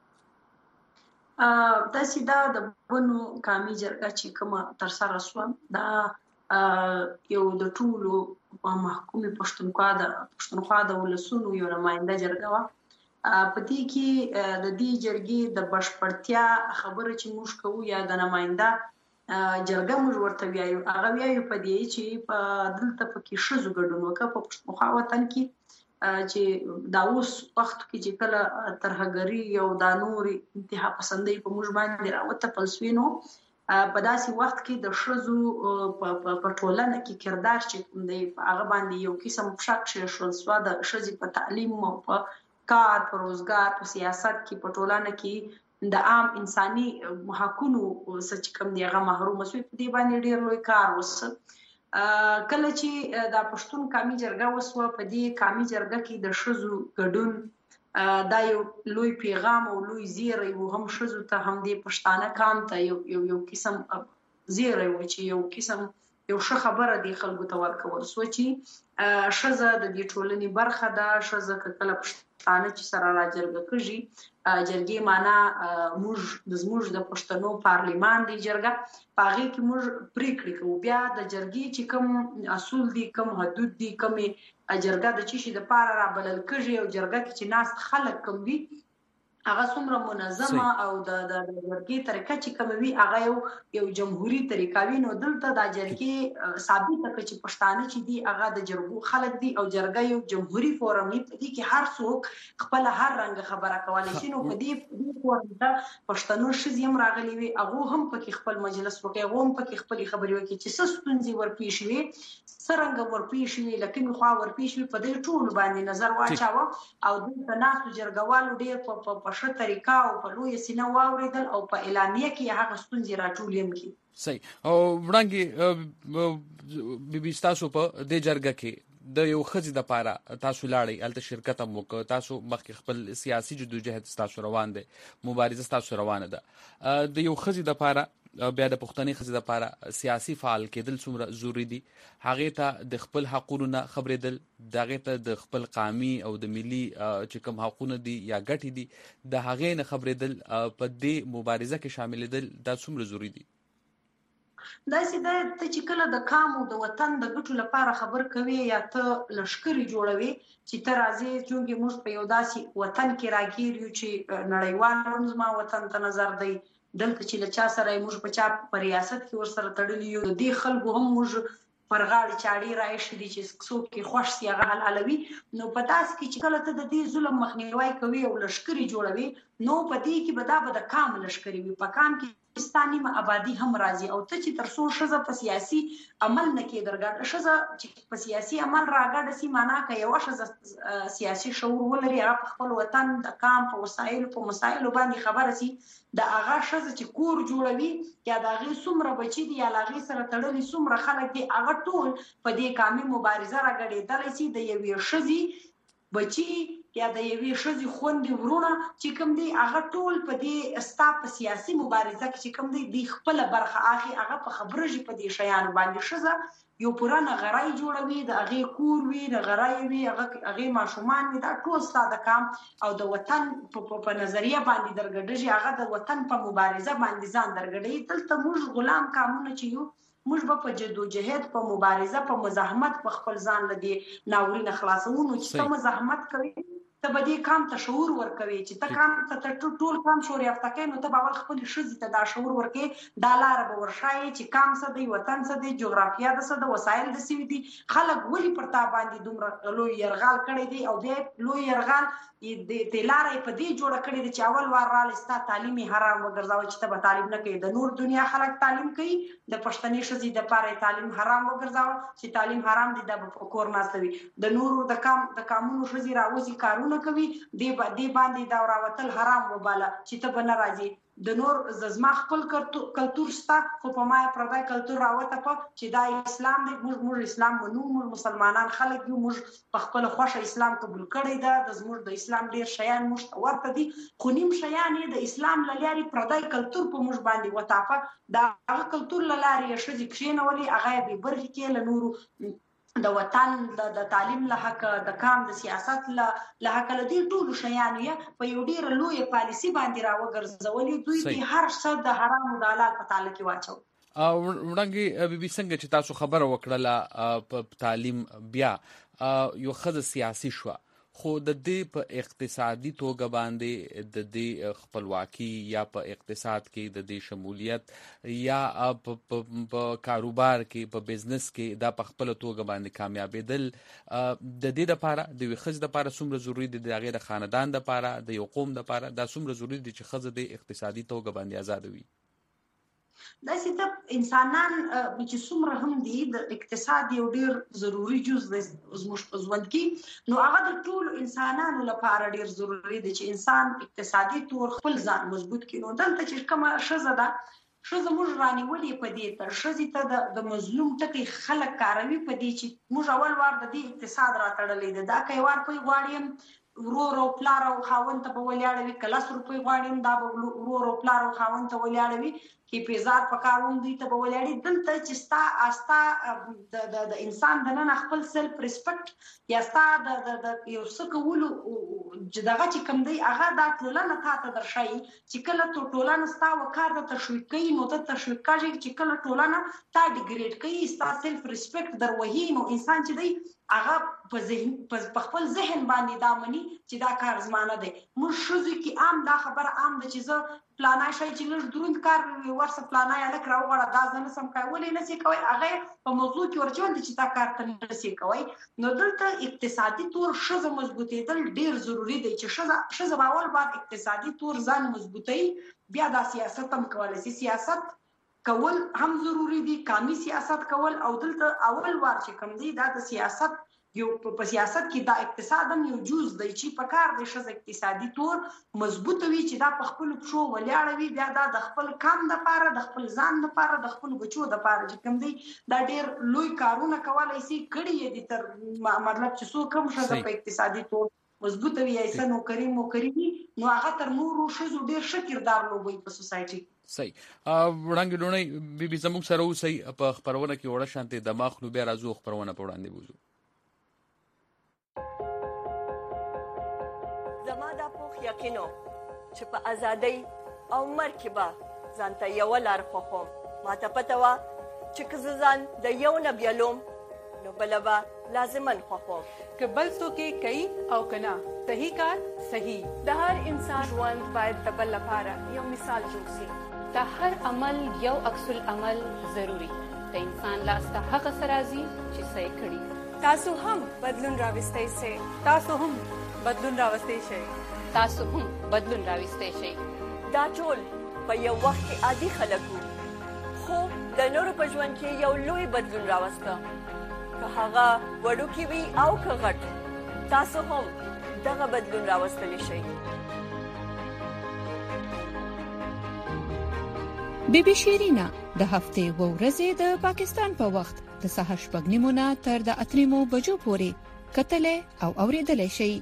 [SPEAKER 10] داسې دا د بنو قومي جرګه چې کومه ترسره شوه دا یو د ټولو محکومې پښتونخوا د ولسونو یو نماینده جرګه وه. په دې کې د دې جرګې د بشپړتیا خبره چې موږ کوو یا د نماینده جرګه موږ ورته وایو، هغه وایو په دې چې په دلته پکې ښځو ګډون وکړه په پښتونخوا وطن کې چې دا اوس وخت کې چې کله ترهګري او دا نورې انتها پسندۍ په موږ باندې راوتپل شوې نو په داسې وخت کې د ښځو په ټولنه کې کردار چې کوم دی هغه باندې یو قسم شک شول سوه د ښځې په تعلیم او په کار په روزګار په سیاست کې په ټولنه کې د عام انساني حقونو څخه چې کوم دی هغه محروم شوی. په دې باندې ډېر لوی کار وسه. کله چې د پښتون قومي جرګه وسوه، په دې قومي جرګه کې د ښځو ګډون دا یو لوی پیغام او لوی زیری و، هم ښځو ته هم د پښتانه قام ته یو قسم زیری و چې یو قسم یو ښه خبره دی خلکو ته ورکول سو چې ښځه د دې ټولنې برخه ده. ښځه کله پښتانه چې سره راجرګه کېږي، جرګې معنا زموږ د پښتنو پارلمان دی جرګه، په هغې کې موږ پرېکړې کوو. بیا د جرګې چې کوم اصول دي، کوم حدود دي، کومې جرګه د څه شي دپاره رابلل کېږي او جرګه کې چې ناست خلک کوم وي هغه څومره منظمه او د جرګې طریقه چې کومه وي هغه یو جمهوري طریقه وي. نو دلته دا جرګې ثابته کړه چې پښتانه چې دي هغه د جرګو خلک دي او جرګه یو جمهوري فورم وي، په دې کې هر څوک خپله هر رنګه خبره کولی شي. نو په دې فورم ته پښتنو ښځې هم راغلي وي، هغو هم پکې خپل مجلس وکړي، هغو هم پکې خپلې خبرې وکړي چې څه ستونزې ورپېښ وي، څه رنګه ورپېښ وي، له کومې خوا ورپېښ وي، په دې ټولو باندې نظر واچاوه او دلته ناستو جرګوالو ډېر په ښه طریقه او په لویه سینه واورېدل او په اعلامیه کې هغه ستونزې راټولې هم کړي.
[SPEAKER 1] صحیح. او وړاندې بیبي ستاسو په دې جرګه کې د یو ښځې دپاره تاسو لاړئ، هلته شرکت هم وکړ، تاسو مخکې خپل سیاسي جدوجهد ستاسو روان دی، مبارزه ستاسو روانه ده. د یو ښځې دپاره بیا د پښتنې ښځې دپاره سیاسي فعال کېدل څومره ضروري دي، هغې ته د خپل حقونو نه خبرېدل، د هغې ته د خپل قامي او د ملي چې کوم حقونه دي یا ګټې دي د هغې نه خبرېدل، په دې مبارزه کې شاملېدل، دا څومره ضروري دي؟
[SPEAKER 10] داسې ده ته چې کله د قام او د وطن د ګټو لپاره خبر کوي یا ته لښکرې جوړوي چې ته راځې، چونکې موږ په یو داسې وطن کې راګیر یو چې نړیوال هم زما وطن ته نظر دی، دلته چې له چا سره موږ په چا په ریاست کې ورسره تړلي یو، د دې خلکو هم موږ پر غاړې چاړې راایښتې دي چې څوک یې خوښ سي هغه حلالوي. نو په داسې کې چې کله ته د دې ظلم مخنیوی کوي او لښکرې جوړوي، نو په دې کې به دا به د قام لښکرې وي، په قام کې ستا نیمه آبادي هم راځي. او ته چې تر څو ښځه په سیاسي عمل نه کې درګډه، ښځه چې په سیاسي عمل راګډه سي، معنا که یوه ښځه سیاسي شعور ولري، هغه په خپل وطن د قام په وسایلو په مسایلو باندې خبره سي، د هغه ښځه چې کور جوړوي یا د هغې څومره بچي دي یا له هغې سره تړلي څومره خلک دي، هغه ټول په دې قامي مبارزه راګډېدلی سي. د یوې ښځې بچي یا د یوې ښځې خوندې ورونه چې کوم دی، هغه ټول په دې ستا په سیاسي مبارزه کې چې کوم دی دوی خپله برخه اخلي، هغه په خبرژي په دې شیانو باندې. ښځه یو پوره نغری جوړوي، د هغې کور وي، نغری وي، هغې ماشومان وي، دا ټول ستا د قام او د وطن په نظریه باندې درګډېږي، هغه د وطن په مبارزه باندې ځان درګډوي. دلته موږ غلام قامونه چې یو، موږ به په جدوجهد په مبارزه په مزاحمت په خپل ځان له دې ناورینه خلاصو. نو چې ته مزاحمت کوي ته به دې قام ته شعور ورکوي چې ته قام ته ټول قام شعور یافته کوي، نو ته به اول خپلې ښځې ته دا شعور ورکوي، دا لاره به ورښایي چې قام څه دی، وطن څه دی، جغرافیه ده څه ده، وسایل د څه دي، خلک ولې پر تا باندې دومره لوی یرغال کړی دی. او بیا لوی یرغال د لاره یې په دې جوړه کړې ده چې اول وار راغلی ستا تعلیم یې حرام وګرځوه چې ته به تعلیم نه کوې، د نور دنیا خلک تعلیم کوي، د پښتنې ښځې دپاره یې تعلیم حرام وګرځوه چې تعلیم حرام دی، دا به په کور ناسته وي، د نورو د قامونو ښځې راوځي کارونه کوي، دې باندې دا راوتل حرام وباله چې ته به نه راځې. د نور زما خپل کلتور شته، خو په ما یې پردی کلتور راوته په چې دا اسلام دی، موږ اسلام منو، موږ مسلمانان خلک یو، موږ په خپله خوښه اسلام قبول کړی ده، زموږ د اسلام ډېر شیان موږ ته ورته دي، خو نیم شیان یې د اسلام له لارې پردی کلتور په موږ باندې وتاپه، د هغه کلتور له لارې یې ښځې کښېنولې، هغه یې بې برخې کړې له نورو د وطن د تعلیم له حقه، د قام د سیاست له حقه، له دې ټولو شیانو یې په یو ډېره لویه پالیسي باندې راوګرځولې، دوی دې هر څه د حرام او د حلال په تاله کې واچو.
[SPEAKER 1] وړاندې بیبي څنګه چې تاسو خبره وکړله په تعلیم، بیا یو ښځه سیاسي شوه، خو د دې په اقتصادي توګه باندې د دې خپلواکي یا په اقتصاد کې د دې شمولیت یا په کاروبار کې په بزنس کې دا په خپله توګه باندې کامیابېدل د دې دپاره د یوې ښځې دپاره څومره ضروري دي، د هغې د خاندان دپاره، د یو قوم دپاره دا څومره ضروري دي چې ښځه د اقتصادي توګه باندې ازاده وي؟
[SPEAKER 10] داسې ته انسانان چې څومره هم دي، د اقتصاد یو ډېر ضروري جز دی زموږ په ژوند کې، نو هغه د ټولو انسانانو لپاره ډېر ضروري دی چې انسان اقتصادي طور خپل ځان مضبوط کړي. نو دلته چې کومه ښځه ده ښځه موږ رانیولې په دې تر ښځې ته د مظلوم ټکی خلک کاروي په دې چې موږ اول وار د دې اقتصاد راتړلی دی دا که یې وار پوی غواړي ورور او پلار او خاوند ته به ولیاړوي که 10 روپۍ غواړي دا به ورور او پلار او خاوند ته ولیاړوي کې پیزار په کار وم دوی ته به ولیاړي دلته چې ستا د انسان دننه خپل سیلف ریسپیکټ یا ستا د یو څه کولو دغه چې کوم دی هغه دا ټولنه تا ته درښایي چې کله ټولنه ستا وقار ته تشویق کوي نو ته تشویق کېږي چې کله ټولنه تا ډیګریډ کوي ستا سیلف ریسپیکټ دروهي نو انسان چې دی هغه په خپل ذهن باندې دا مني چې دا کار زمانه دی موږ ښځو کې عام دا خبره عام ده چې زه پلانای شي چې لږ دروند کار ورسره پلانای الک راوغواړه دا زه نسم کولی ولې نسې کوئ هغه په موضوع کې ورچول دي چې دا کار ته نسې کوئ نو دلته اقتصادي طور ښځه مضبوطېدل ډېر ضروري دی چې ښځه به اول بار اقتصادي طور ځان مضبوطوي بیا دا سیاست هم کولی شي سیاست کول هم ضروری دي کامي سیاست کول او دلته اول وار چې کوم دی دا د سیاست یو په سیاست کې دا اقتصاد هم یو جز دی چې په کار دی ښځه اقتصادي طور مضبوطه وي چې دا په خپلو پښو ولاړه وي بیا دا د خپل کام دپاره د خپل ځان دپاره د خپلو بچو دپاره چې کوم دی دا ډېر لوی کارونه کولی شي کړي یې دي تر مطلب چې څوک هم ښځه په اقتصادي طور مضبوطه وي یا یې نوکري وي نو هغه تر نورو ښځو ډېر ښه کردار لوبوي په سوسایټي کې
[SPEAKER 1] صحیح وړاندې ډونۍ بیبي زموږ سره اوسئ په خپرونه کې وړه شانتې دماغ نو بیا راځو خپرونه په وړاندې بوځو
[SPEAKER 11] زما دا پوخ یقینو چې په ازادۍ او مرګ کې به ځان ته یوه لار خوښوم ما ته پته وه چې که زه ځان د یو نه بیلوم نو بله به لازماً خوښوم
[SPEAKER 2] که بل څوک یې کوي او که نه صحیح کار صحیح
[SPEAKER 12] د هر انسان ژوند باید د بل لپاره یو مثال جوړ شي
[SPEAKER 13] د هر عمل یو عکس العمل ضروری د انسان لاس ته هغه څه راځي چې څه یې کړي
[SPEAKER 12] تاسو هم بدلون راوستی شئ
[SPEAKER 2] تاسو هم بدلون راوستی شئ
[SPEAKER 13] تاسو هم بدلون راوستی شئ
[SPEAKER 11] دا ټول په یو وخت کې عادي خلک وو خو د نورو په ژوند کې یو لوی بدلون راوسته که هغه وړوکی وي او که غټ تاسو هم دغه بدلون راوستلی شئ
[SPEAKER 2] بیبي شیرینا د هفتې و ورځې د پاکستان په وخت د سهار 8:30 نه تر د 8:30 بجو پورې کتلې او اوریدلې شي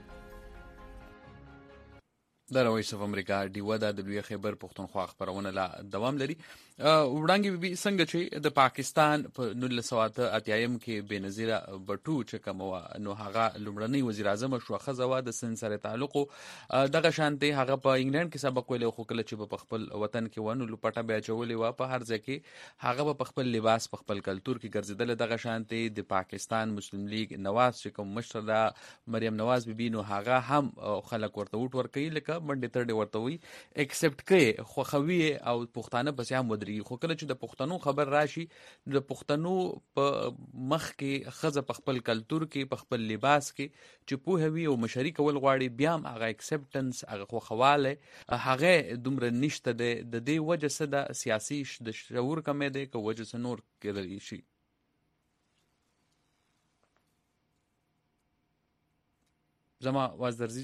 [SPEAKER 1] د رویس اف امریکا ډیوه د لوی خیبر پښتونخوا خبرونه لا دوام لري وړاندې به څنګه چې د پاکستان په 1980 کې بنظیره بټو چې کوم نو هغه لومړنی وزیر اعظم شو خزوا د سن سره تعلق دغه شانتي هغه په انګلند کې سبق ویل خو کله چې په خپل وطن کې ونه لپټه بیا چولې و په هر ځای کې هغه په خپل لباس په خپل کلچر کې ګرځیدل دغه شانتي د پاکستان مسلم لیگ نواز چې کوم مشر دا مریم نواز بیبي نو هغه هم خلک ورته وټ ور کوي لکه منډه ترډه ورته وي ایکسپټ کوي خو خوي او پښتانه پسې هم ودري خو کله چې د پښتنو خبر راشي د پښتنو په مخ کې خزه په خپل کلچر کې په خپل لباس کې چې په هوی او مشري کول غواړي بیا هغه ایکسپټنس هغه خو خواله هغه دومره نشته د دې وجه څه د سیاسي د شعور کمې ده که وجه څه نور کېدلی شي زما واز درځي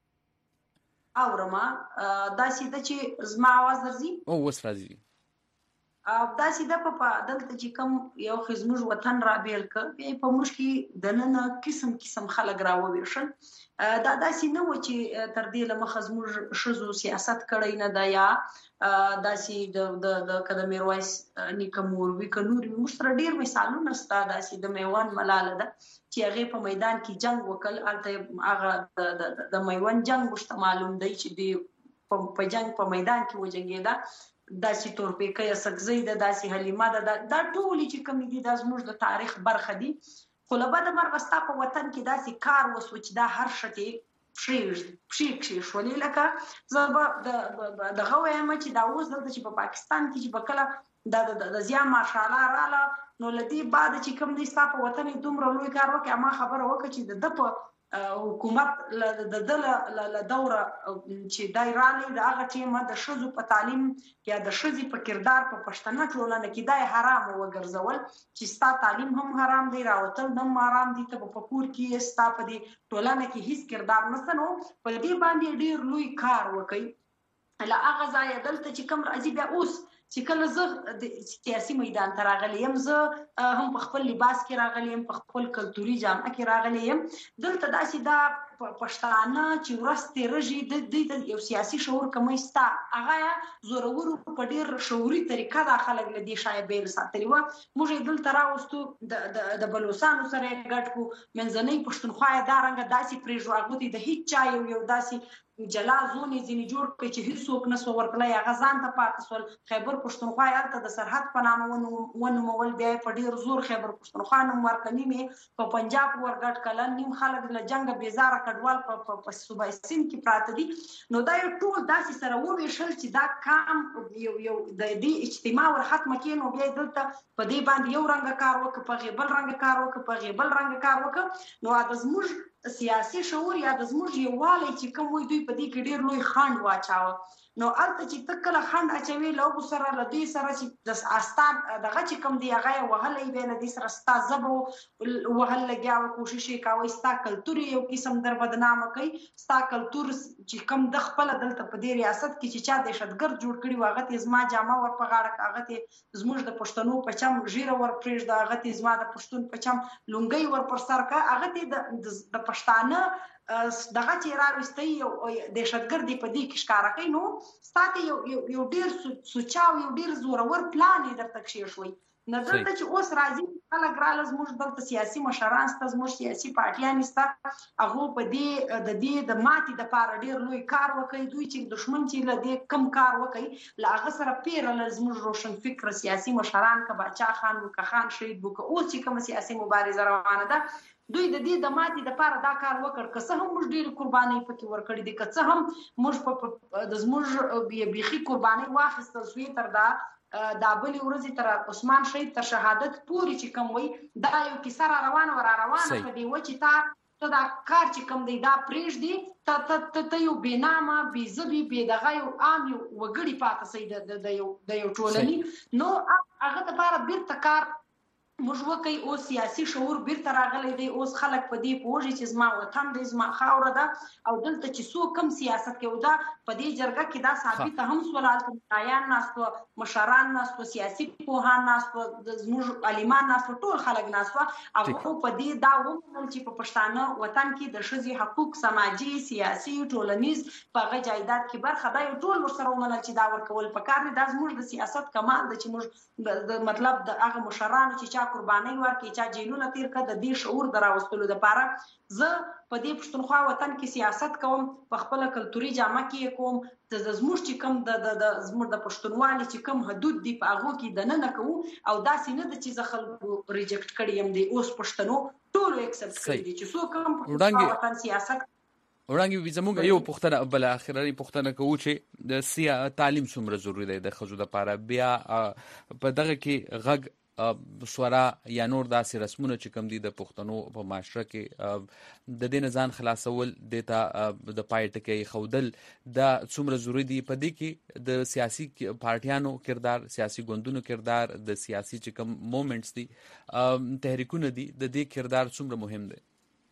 [SPEAKER 10] اورما دا سیده چې زما आवाज درځي
[SPEAKER 1] او وس راځي
[SPEAKER 10] دا سیده په دلته چې کوم یو خزموج وطن را بیل ک په مشکي دنه قسم خلک راوویشل دا داسې نه و چې تر دې لمخه زموږ شزو سیاست کړی نه دا یا داسې د قدم روایس نیکمور وی کنور موږ سره ډیر مثالونه ستا داسې د میوان ملاله ده چې هغه په میدان کې جنگ وکړ الته هغه د میوان جنگ مشته معلوم دی چې په جنگ په میدان کې وجنګیدا داسې تورپیکه یا سګزی ده داسې حلیمه ده دا ټول چې کوم دي د زموږ د تاریخ برخه دي خو له بده مرغه ستا په وطن کې داسې کار وسو چې دا هر شته پښې شولې لکه زه به دغه وایم چې دا اوس دلته چې په پاکستان کې چې بکله د زیا ماشاءالله رااله نو لدی بعد چې کوم دي ستا په وطن دومره لوی کار وکړي ما خبره وکړه چې د په حکومت د دوره چې دایرالي د هغه ټیمه د شذو په تعلیم یا د شذي په کردار په پښتنه ټولنه کې دای حرام وګرځول چې ستا تعلیم هم حرام دی راوتل هم حرام دي ته په کور کې ستا په دې ټولنه کې هیڅ کردار نشته نو په دې باندې ډیر لوی کار وکړي لا هغه ځای دلته چې کوم راځي بیا اوس چې کله زه د سیاسي میدان ته راغلی یم، زه هم په خپل لباس کې راغلی یم، په خپل کلتوري جامه کې راغلی یم. دلته داسې دا پښتانه چې ورځ تېرېږي د یو سیاسي شعور کمی ستا، هغه زورورو په ډېر شعوري طریقه دا خلک له دې شایه بېل ساتلي وه. موږ یې دلته راوستو، د بلوڅانو سره یې ګډ کړو، منځنۍ پښتونخوا یې دا رنګه داسې پرېږدو، هغو ته د هېڅ چا یو داسې جلا زون یې ځینې جوړ کړی چې هېڅوک نه سو ورتلی، هغه ځان ته پاتې سول. خیبر پښتونخوا یې هلته د سرحد په نامه ونومول، بیا یې په ډېر زور خیبر پښتونخوا نوم ورکړ. نیم یې په پنجاب ورګډ کړل، نیم خلک له جنګه بېزاره کډوال په صوبه سند کې پراته دي. نو دا یو ټول داسې سره وویشل چې دا کام یو د دې اجتماع ور ختمه کړي. نو بیا یې دلته په دې باندې یو رنګه کار وکړه، په هغې بل رنګه کار وکړه، په هغې بل رنګه کار وکړه. نو د زموږ سیاسي شعور یا د زموږ یووالی چې کوم وي، دوی په دې کې ډېر لوی خنډ واچاوه. نو هلته چې ته کله خنډ اچوې له هغو سره، له دوی سره چې د استاد دغه چې کوم دی هغه یې وهلی، بیا له دې سره ستا ژبه وهل لګیا وه، کوشش یې کوئ ستا کلتور یې یو قسم در بدنامه کوي. ستا کلتور چې کوم د خپله دلته په دې ریاست کې چې چا دهشتګرد جوړ کړي وو، هغه ته زما جامه ور په غاړه کړه، هغه ته زموږ د پښتنو په چم ږیره ور پرېږده، هغه ته زما د پښتون په چم لونګۍ ور پر سر کړه، هغه ته د پښتانه دغه چې راوستی یو دهشتګرد په دې کې ښکاره کوي. نو ستا ته یو ډېر سوچا او یو ډېر زورور پلان یې درته کښېښوی. نو دلته چې اوس راځي خلک راله، زموږ دلته سیاسي مشران سته، زموږ سیاسي پارټیانې سته، هغو په دې د ماتې دپاره ډېر لوی کار وکړي. دوی چې دښمن چې له دې کم کار وکړي، له هغه سره پیرله زموږ روشن فکره سیاسي مشران، که باچا خان و که خان شهید و که اوس چې کومه سیاسي مبارزه روانه ده، دوی د دې د ماتې دپاره دا کار وکړ. که څه هم موږ ډېرې قربانۍ پکې ورکړي دي، که څه هم موږ د زموږ بیخي قربانۍ واخیستل سوې تر دا بلې ورځې تر عثمان شهید تر شهادت پورې چې کوم وي، دا یو کیسه را روانه په دې وه چې ته دا کار چې کوم دی دا پرېږدي، ته یو بېنامه، بې ژبې، بې دغه یو عام یو وګړي پاتې سئ د یو ټولني. نو هغه دپاره بیرته کار موږ وکئ. اوس سیاسي شعور بیرته راغلی دی، اوس خلک په دې پوهېږي چې زما وطن دی، زما خاوره ده، او دلته چې څوک کم سیاست کوي، دا په دې جرګه کې دا ثابته هم سوله، هلته ملایان ناست وه، مشران ناست وه، سیاسي پوهان ناست وه، زموږ عالمان ناست وه، ټول خلک ناست وه. هغو په دې دا ومنل چې په پښتانه وطن کې د ښځې حقوق، سماجي، سیاسي، ټولنیز، په هغه جایداد کې برخه، دا یو ټول ورسره ومنل چې دا ورکول پکار دي. دا زموږ د سیاست کمال ده چې موږ مطلب د هغه مشرانو چې چا قربانۍ ورکړي، چا جیلونه تېر کړه، د دې شعور د راوستلو دپاره زه په دې پښتونخوا وطن کې سیاست کوم، په خپله کلتوري جامه کې یې کوم. زموږ چې کوم زموږ د پښتونوالي چې کوم حدود دي په هغو کې دننه کوو، او داسې نه ده چې زه خلکو ریجکټ کړی یم. دی اوس پښتنو ټولو ایکسپټ کړي دي چې څوک هم پښتونخوا وطن سیاست.
[SPEAKER 1] وړاندې زموږ یو پوښتنه بله اخرنۍ پوښتنه کوو چې د تعلیم څومره ضروري دی د ښځو دپاره؟ بیا په دغه کې غږ سوره یا نور داسې رسمونه چې کوم دي د پښتنو په معاشره کې، د دې نه ځان خلاصول، دې ته د پای ټکی ښودل، دا څومره ضروري دي؟ په دې کې د سیاسي پارټیانو کردار، سیاسي ګوندونو کردار، د سیاسي چې کوم مومنټس دي، تحریکونه دي، د دې کردار څومره مهم دی؟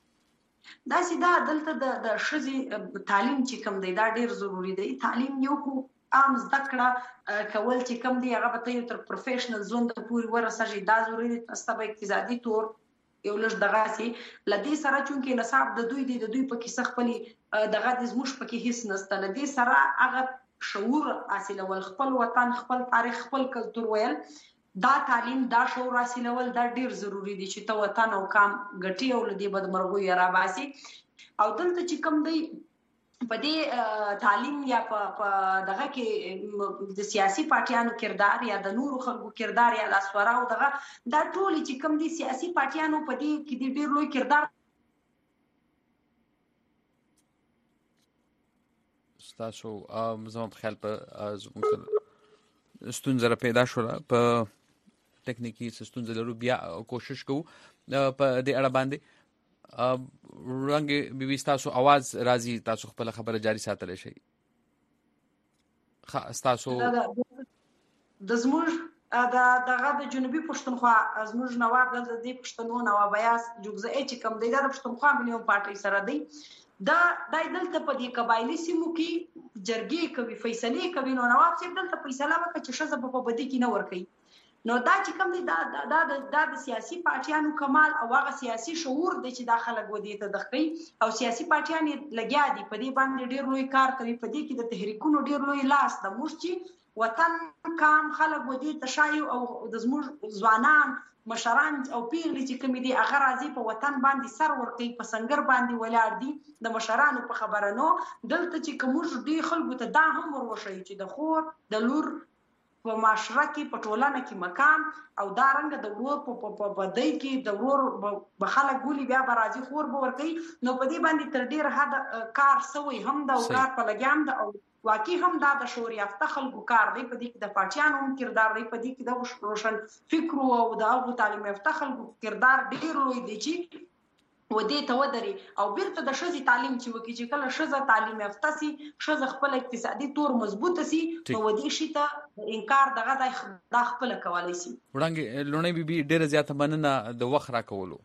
[SPEAKER 10] داسې دا دلته د ښځې تعلیم چې کوم دی دا ډېر ضروري دی. تعلیم یو خو عام زده کړه کول چې کوم دی، هغه به ته یو تر پروفیشنل زون ته پورې ورسېږي، دا ضروري دی. ستا به اقتصادي طور یو لږ دغسې له دې سره، چونکې نصاب د دوی دی، د دوی په کیسه خپلې دغه دی، زموږ پکې هېڅ نشته. له دې سره هغه شعور حاصلول، خپل وطن، خپل تاریخ، خپل کلتور ویل، دا تعلیم، دا شعور حاصلول دا ډېر ضروري دي چې ته وطن او قام ګټي او له دې بدمرغیو یې راباسي. او دلته چې کوم دی په دې تعلیم یا په دغه کې د سیاسي پارټیانو کردار یا د نورو خلکو کردار یا د اسوراو دغه دا ټول چې کوم دي سیاسي پارټیانو په دې کې ډېر لوی کردار.
[SPEAKER 1] ستاسو زما په خیال په ستونزه را پیدا شوله، په ټکنیکي ستونزه لرو، بیا کوشش کوو په دې اړه باندې. رنګ بیبي ستاسو आवाज راځي، تاسو خپل خبره جاری ساتلی شئ. ستاسو
[SPEAKER 10] د زموږ دغه د جنوبي پښتونخوا زموږ نواب د دې پښتنو نواب ایاز جوګزئ چې کوم دی دا د پښتونخوا مليون پارټۍ سره دی. دا دلته په دې قبایلي سیمو کې جرګې کوي فیصلې کوي نو نواب صاحب دلته فیصله وکړه چې ښځه په بدي کې نه ورکوي نو دا چې کوم دی دا د سیاسي پارټیانو کمال او هغه سیاسي شعور دی چې دا خلک ودې ته دخ کوي او سیاسي پارټیان لګیا دي په دې باندې ډېر لوی کار کوي په دې کې د تحریکونو ډېر لوی لاس د موږ چې وطن کام خلک ودې ته شایو او د زموږ ځوانان مشران او پیغلې چې کومې دي هغه راځي په وطن باندې سر ورکوي په سنګر باندې ولاړ دي د مشرانو په خبره نو دلته چې کوموږ ډېر خلکو ته دا هم وروښیو چې د خور د لور په معاشره کې په ټولنه کې مقام او دا رنګه د ورور په بدۍ کې د ورور به خلک ګولي بیا به راځي خور به ورکوي نو په دې باندې تر ډېره حده کار سوی هم ده او کار په لګیا هم ده او واقعي هم دا د شعور یافته خلکو کار دی په دې کې د پارټیانو هم کردار دی په دې کې د روشن فکرو او د هغو تعلیم یافته خلکو کردار ډېر لوی دی چې ودې ته ودري او بیرته د ښځې تعلیم چې وکړي چې کله ښځه تعلیم یافته سي ښځه خپل اقتصادي طور مضبوطه سي نو ودې شي ته انکار دغه دا خپله کولی سي
[SPEAKER 1] وړانګې لوڼۍ بیبي ډېره زیاته مننه د وخت راکولو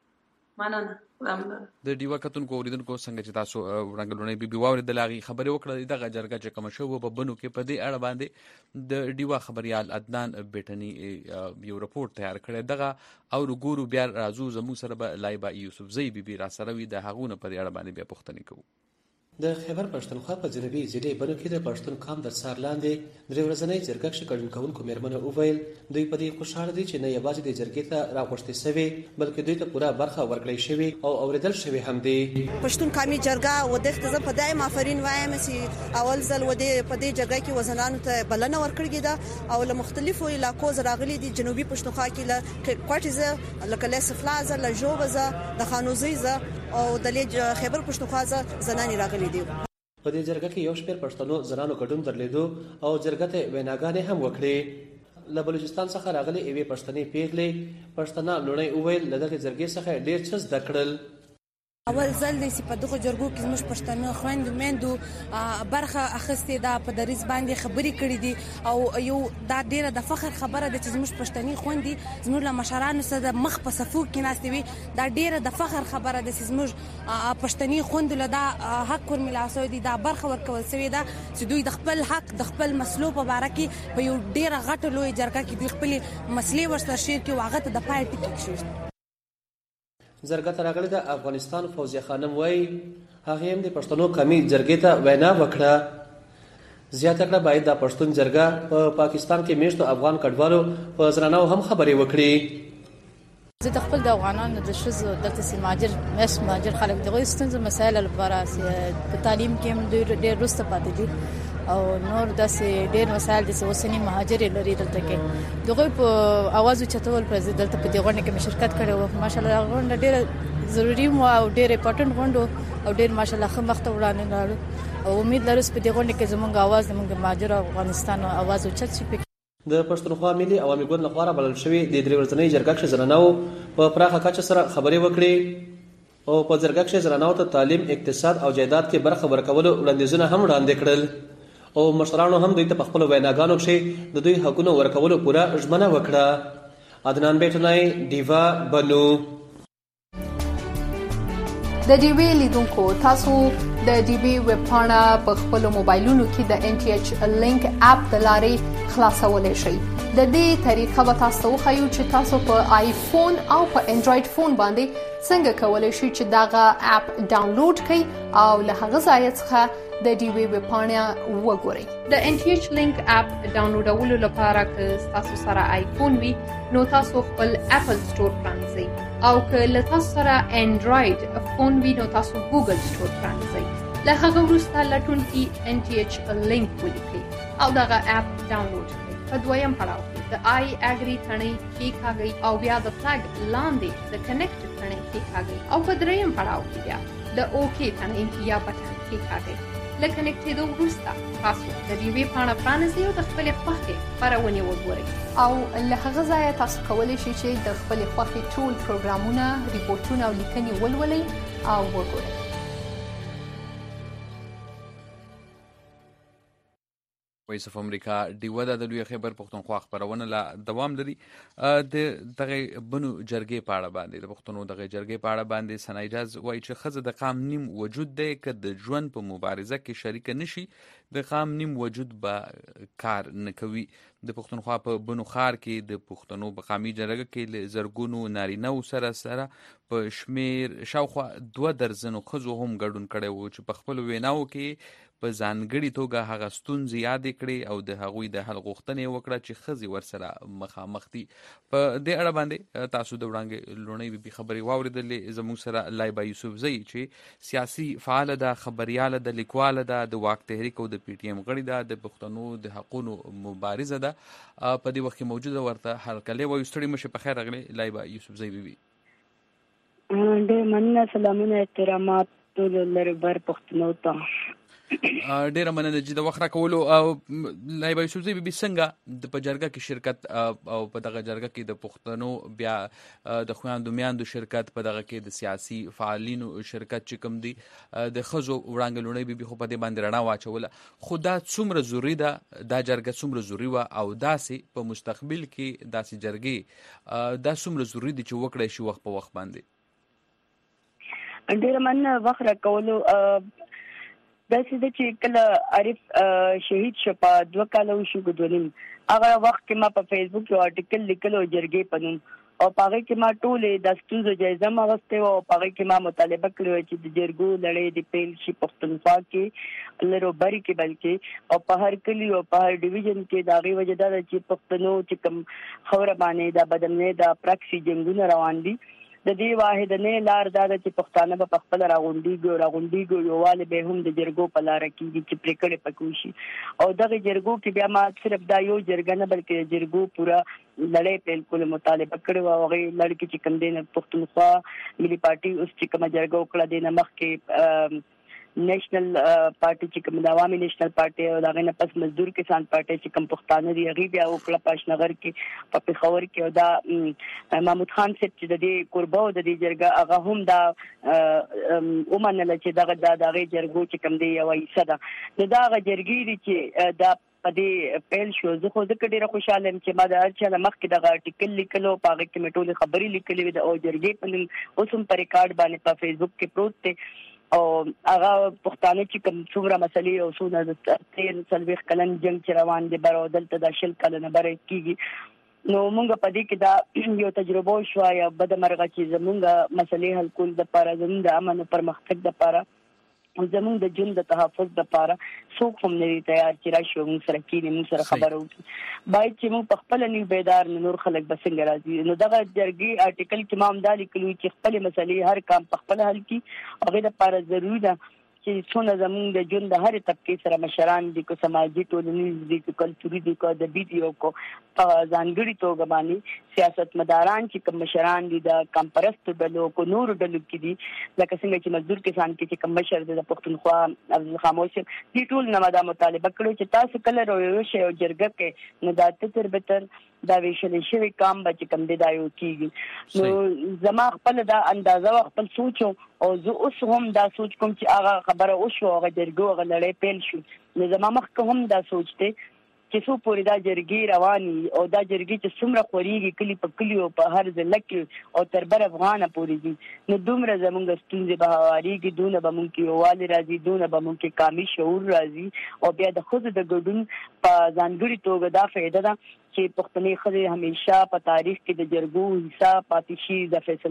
[SPEAKER 10] مننه
[SPEAKER 1] د ډیوا کتونکو اوریدونکو څنګه چې تاسو وړانګې لوڼۍ بیبي واورېدل هغې خبرې وکړه دغه جرګه چې کومه شوې په بنو کې په دې اړه باندې د ډیوا خبریال عدنان بیټني یو رپورټ تیار کړی دغه او ګورو بیا راځو زموږ سره به لایبه یوسفزۍ بیبي را سره وي د هغو نه په دې اړه باندې بیا پوښتنې کوو
[SPEAKER 14] د خیبر پښتونخوا په جنوبي ضلع بنو کې د پښتون قام تر څار لاندې درې ورځنۍ جرګه کې ګډون کوونکو مېرمنو وویل دوی په دې خوشحاله دي چې نه یوازې د جرګې ته راغوښتې سوي بلکې دوی ته پوره برخه ورکړی شوې او اورېدل شوې هم دي
[SPEAKER 15] پښتون قامي جرګه ودغه زه په دایم آفرین وایم چې اول ځل ودې په دې جرګه کې وزنانو ته بلنه ورکړې ده او له مختلفو علاقو راغلي دي جنوبي پښتونخوا کې له کوټیزه لکه لسفلازه له جوبزه د خانوزیزه او د خیبر پښتونخوا زنانې راغلي دي
[SPEAKER 14] په دې جرګه کې یو شمېر پښتنو زنانو ګډون درلودو او جرګه ته ویناګانې هم وکړې له بلوچستان څخه راغلي یوې پښتنې پیغلې پښتنه لوڼۍ وویل له دغې جرګې څخه ډېر څه زده کړل
[SPEAKER 16] اول ځل دی چې په دغه جرګو کې زموږ پښتانه خویندو میندو برخه اخیستې ده په دریځ باندې خبرې کړې دي او یو دا ډېره د فخر خبره ده چې زموږ پښتني خویندې زموږ له مشرانو سره د مخ په صفو کې ناستې وي دا ډېره د فخر خبره ده چې زموږ پښتني خویندو له دا حق ورملاو شوی دی دا برخه ورکول شوې ده چې دوی د خپل حق د خپل مسلو په باره کې په یو ډېره غټه لویه جرګه کې دوی خپلې مسلې ورسره شیر کړي او هغه ته د پای ټکی کېږدي
[SPEAKER 14] جرګه ته راغلې د افغانستان فوزیه خانم وایي هغې هم د پښتنو قومي جرګې ته وینا وکړه زیاته کړه باید د پښتون جرګه په پاکستان کې میشتو افغان کډوالو په زنانو هم خبرې وکړي
[SPEAKER 17] زه د خپل د افغانانو د ښځو دلته مهاجر خلک دغه ستونزو مسایل لپاره په تعلیم کې هم دوی ډېر وروسته پاتې دي او نور داسې ډېر مسایل دي چې اوسني مهاجرې لري دلته کې دغوی په اواز اوچتول پر دلته په دې غونډه کې مې شرکت کړی و ماشاءالله غونډه ډېره ضروري و او ډېر امپورټنټ غونډه او ډېر ماشاءالله ښه مخته وړاندې لاړو او امید لرو چې په دې غونډه کې زموږ اواز زموږ د مهاجر افغانستان اواز اوچت شي
[SPEAKER 14] د پښتونخوا ملي عوامي ګوند لخوا بلل شوې د درې ورځنۍ جرګه کې زنانو په پراخه کچه سره خبرې وکړې او په جرګه کې زنانو ته تعلیم اقتصاد او جایداد کې برخه ورکولو وړاندیزونه هم وړاندې کړل او مشرانو هم دوی ته په خپلو ویناګانو کې د دوی حقونو ورکولو پوره ژمنه وکړه عدنان بیټنی ډیوا بنو
[SPEAKER 2] د ډیوی لیدونکو تاسو د ډیوی ویب پاڼه په خپل موبایلونو کې د ان ټي ایچ لینک اپ د لارې خلاصولای شئ د دې طریقه به تاسو ته وښیو چې تاسو په آیفون او په انډراید فون باندې څنګه کولی شئ چې دغه اپ ډاونلوډ کړئ او له هغه ځای څخه د ډیوی ویب پاڼه وګورئ د ان ټي ایچ لینک اپ ډاونلوډولو لپاره که تاسو سره آیفون وي نو تاسو خپل اپل سٹور پرانیزئ او که له تاسو سره انډراید فون وي نو تاسو ګوګل سٹور پرانیزئ له هغه وروسته لټونکي ان ټي ایچ لینک ولیکئ او دغه اپ ډاونلوډ کړئ په دویم پړاو کې د آی اګری تڼۍ کېکاږئ او بیا د فلګ لاندې د کنیکټ تڼۍ کېکاږئ او په دریم پړاو کې بیا د اوکې تڼۍ یا بټن کېکاږئ له کنیکټېدو وروسته تاسو د ډیوی پاڼه پرانیزئ او د خپلې خوښې خپرونې وګورئ او له هغه ځایه تاسو کولی شئ چې د خپلې خوښې ټول پروګرامونه ریپورټونه او لیکنې ولولئ او وګورئ
[SPEAKER 1] وایس اف امریکا ډیوه د لوی خیبر پښتونخوا خبرونه لا دوام لري د دغه بنو جرګې په اړه باندې د پښتنو دغه جرګې په اړه باندې سنایجاز وایي چې ښځه د قام نیم وجود دی که د ژوند په مبارزه کې شریک نشي د قام نیم وجود به کار نه کوي. د پښتونخوا په بنو خار کې د پښتنو په قامي جرګه کې له زرګونو نارینهو سره په شمیر شاوخوا 2 درجنو ښځو هم ګډون کړی و چې په خپلو ویناوو کې په ځانګړي توګه هغه ستونزې یادې کړې او د هغوی د حل غوښتنې وکړه چې ښځې ورسره مخامخ دي. په دې اړه باندې تاسو د وړاندې لوڼۍ بیبي خبرې واورېدلې. زموږ سره لایبا یوسفزۍ چې سیاسي فعاله ده، خبریاله ده، لیکواله ده، د واک تحریک او د پی ټي ایم غړې ده، د پښتنو د حقونو مبارزه ده، په دې وخت کې موجوده. ورته هرکلی وایو. ستړي مشه، په خیر راغلې لایبا یوسفزۍ بیبي.
[SPEAKER 18] ډېر مننه، سلامونه احترامات ټولو لربر پښتنو ته.
[SPEAKER 1] ډیره مننه چې د وخت راکولو. لایبا یوسفزۍ بیبي څنګه په جرګه کې شرکت او په دغه جرګه کې د پښتنو بیا د خویندو میاندو شرکت، په دغه کې د سیاسي فعالینو شرکت چې کوم دی، د ښځو وړاندې لوڼۍ بیبي خو په دې باندې رڼا واچوله، خو دا څومره ضروري ده، دا جرګه څومره ضروري وه او داسې په مستقبل کې داسې جرګې دا څومره ضروري دي چې وکړی شي وخت په وخت باندې؟
[SPEAKER 18] ډیره مننه وخت راکولو. داسې ده چې کله عارف شهید شو په 2 کاله وشو ګدونیم، هغه وخت کې ما په فیسبوک یو آرټیکل لیکلو جرګې په نوم، او په هغه کې ما ټولې د ستونزو جایزه ما اخیستې وه او په هغه کې ما مطالبه کړې وه چې د جرګو لړۍ دې پیل شي پښتونخوا کې لروبري کې، بلکې او په هر کلي او په هر ډیویژن کې د هغې وجه دا ده چې پښتنو چې کوم خبره باندې د بدمنۍ د پراکسي جنګونه روان دي، د دې واحدنۍ لار دا ده چې پښتانه به په خپله راغونډېږي، یووالی به هم د جرګو په لاره کېږي چې پرېکړې پکې وشي. او دغې جرګو کې بیا ما صرف دا یو جرګه نه بلکې د جرګو پوره لړۍ پیل کولو مطالبه کړې وه. هغې لړ کې چې کوم دی نه پښتونخوا ملي پارټي اوس چې کومه جرګه وکړه، دې نه مخکې نیشنل پارټي چې کوم د عوامي نیشنل پارټي او د هغې نه پس مزدور کسان پارټي چې کوم پښتانه دي، هغې بیا وکړه په اشنغر کې، په پېښور کې. او دا محمود خان صاحب چې د دې کوربه او د دې جرګه، هغه هم دا ومنله چې دغه د هغې جرګو چې کوم دی یوه حصه ده. نو دا هغه جرګې دي چې دا په دې پیل شو. زه خو ځکه ډېره خوشحاله یم چې ما د هر چا نه مخکې دغه آرټیکل لیکلو، په هغې کې مې ټولې خبرې لیکلې وې او جرګې په نوم اوس هم په ریکارډ باندې په فیسبوک کې پروت دی. او هغه پښتانه چې کوم څومره مسلې او څونه د 13 کلن جنګ چې روان دی بر او دلته د 20 کلنه بر کېږي، نو مونږ په دې کې دا یو تجربه شوه یا بدمرغه چې زمونږ مسلې حل کول دپاره، زمونږ د امن او پرمختګ دپاره، زمونږ د ژوند د تحفظ دپاره څوک هم نه دي تیار چې راشي موږ سره کښېني، موږ سره خبره وکړي. باید چې موږ په خپله نه بیدار، نور خلک به څنګه راځي. نو دغه جرګې آرټیکل کې ما هم دا لیکلي چې خپلې مسلې هر کام په خپله حل کړي. هغې دپاره ضروري ده چې څونه زمونږ د ژوند د هرې طبقې سره مشران دي، که سماجي ټولنیز دي، که کلتوري دي، که ادبي دي، او که په ځانګړي توګه باندې سیاستمداران چې کوم مشران دي د قام پرستو ډلو که نورو ډلو کې دي، لکه څنګه چې مزدور کسان کې چې کوم مشر دی د پښتونخوا عبدالله خاموش، دې ټول نه ما دا مطالبه کړې چې تاسو کله راویښئ او جرګه کې نو دا تتر بتر دا ویشلی شوی کام به چې کوم دی دا یو کېږي. نو زما خپله دا اندازه وه، خپل سوچ او زه اوس هم دا سوچ کوم چې هغه خبره وشو، هغه جرګو هغه لړۍ پیل شو، نو زما مخکې هم دا سوچ دی چې څو پورې دا جرګې روانې او دا جرګې چې څومره خورېږي کلي په کلي او په هر ضلع کې او تر بر افغانه پورې ځي، نو دومره زمونږ ستونزې به هوارېږي، دونه به مونږ کې یووالی راځي، دونه به مونږ کې قامي شعور راځي. او بیا د ښځو د ګډون په ځانګړي توګه دا فایده ده چې پښتنې ښځې همیشه په تاریخ کې د جرګو حصه پاتې شي،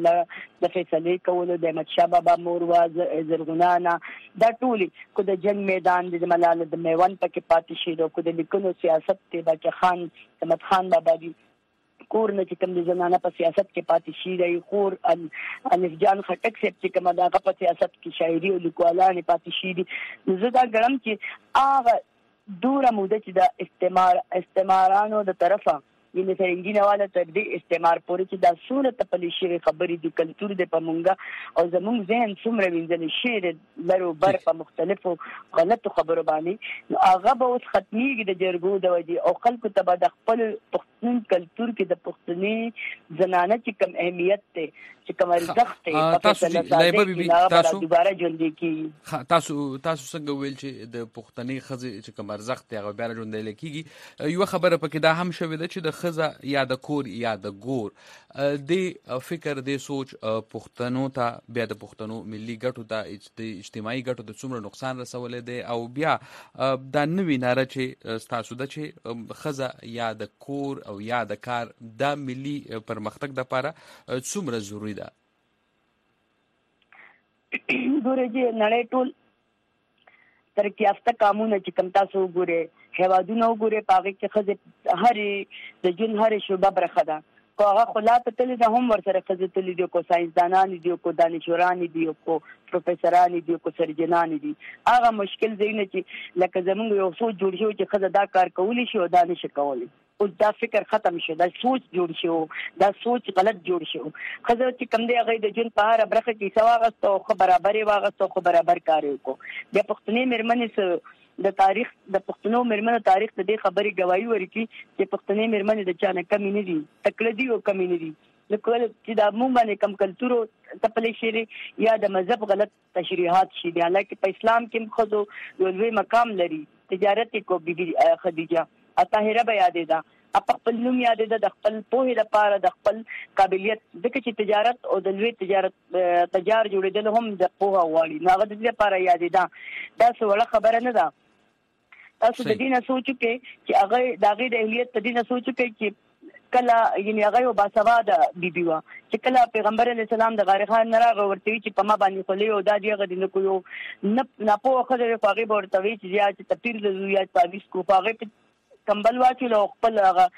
[SPEAKER 18] د فیصلې کولو د احمدشاه بابا مور وه، زرغونه انا، دا ټولې که د جنګ میدان د ملاله د میوند پکې پاتې شي، او که د لیکنو سیاست دی باچا خان احمد خان بابا دي کور نه چې کوم د زنانه په سیاست کې پاتې شي، د خور انیس جان خټک صاحب چې کومه د هغه په سیاست کې شاعري او لیکوالانې پاتې شي دي. نو زه دا ګڼم چې هغه دوره موده چې د استعمارانو د طرفه یعنی فرنګي نواله تر دې استعمار پورې چې دا څونه تپلې شوې خبرې د کلتور د پمونګه او زموږ ذهن څومره وینځل شي لرو بر په مختلفو غلطو خبرو باندې نو هغه به اوس ختميږي د جرګو د وجې او خلکو ته به د خپل پښتون کلتور کې د پښتني زنانه چې کوم اهمیت ته چې کوم ارزښت ته
[SPEAKER 1] تاسو
[SPEAKER 18] دوباره ژوندې کی
[SPEAKER 1] تاسو څنګه ویل چې د پښتني خزه چې کوم ارزښت هغه بیا ژوندې لکېږي یو خبره پکې دا هم شوې ده چې د خزه یا د کور یا د ګور د فکر د سوچ پښتنو ته بیا د پښتنو ملي ګټو ته د اجتماعي ګټو د څومره نقصان رسولې دی او بیا دا نوې ناره چې تاسو د چې خزه یا د کور او یا د کار د ملي پرمختګ لپاره څومره ضروری ده
[SPEAKER 18] ګورې نړۍ ټول ترقی یافته قانون چې کوم تاسو وګورئ هیوادونه وګورئ په هغه کې خزه هرې د جون هرې شوبه برخه ده کو هغه خلاف تل د هم ورسره خزه تل دي کو ساينسدانان دي کو دانشوران دي کو پروفیسوران دي کو سرجنان دي هغه مشکل زینه چې لکه زمونږ یو سوچ جوړ شو چې خزه دا کار کولی شي او دا نشي کولی او دا فکر ختم شو دا سوچ جوړ شو دا سوچ غلط جوړ شو خزه چې کم دی هغه د جون په هر برخه کې سواغست او خو برابرې واغست او خو برابر کار وکړو د پښتني مرمنې د تاریخ د پښتنو مرمنو تاریخ د دې خبرې گواہی ورکړي چې پښتني مرمنې د چانه کمی نه دي تکړه دي او کمی نه دي لکه چې دا مونږ باندې کم کلتور تپلې شي یا د مذهب غلط تشریحات شي دی حالکه په اسلام کې خو یو لوی مقام لري تجارت کو بیبي خدیجه اطاهره به یادې ده خپل نوم یادې ده د خپل پوهې لپاره د خپل قابلیت ځکه چې تجارت او د لوی تجارت تجار جوړېدل هم د پوهه غواړي نو هغه د دې لپاره یادې ده دا څه وړه خبره نه ده تاسو د دې نه سوچو کې چې هغه د هغې د اهلیت د دې نه سوچو کې چې کله یعنی هغه یو باسواده بیبي وه چې کله پیغمبر علیه السلام د غار خان نه راغی ورته وایي چې په ما باندې خولې او دا دې هغه دې نه کوو ناپوهه ښځه وې خو هغې به ورته وایي چې یا چې تپیر لرو یا تعویض کړو په هغې کمبل واچولو او خپل هغه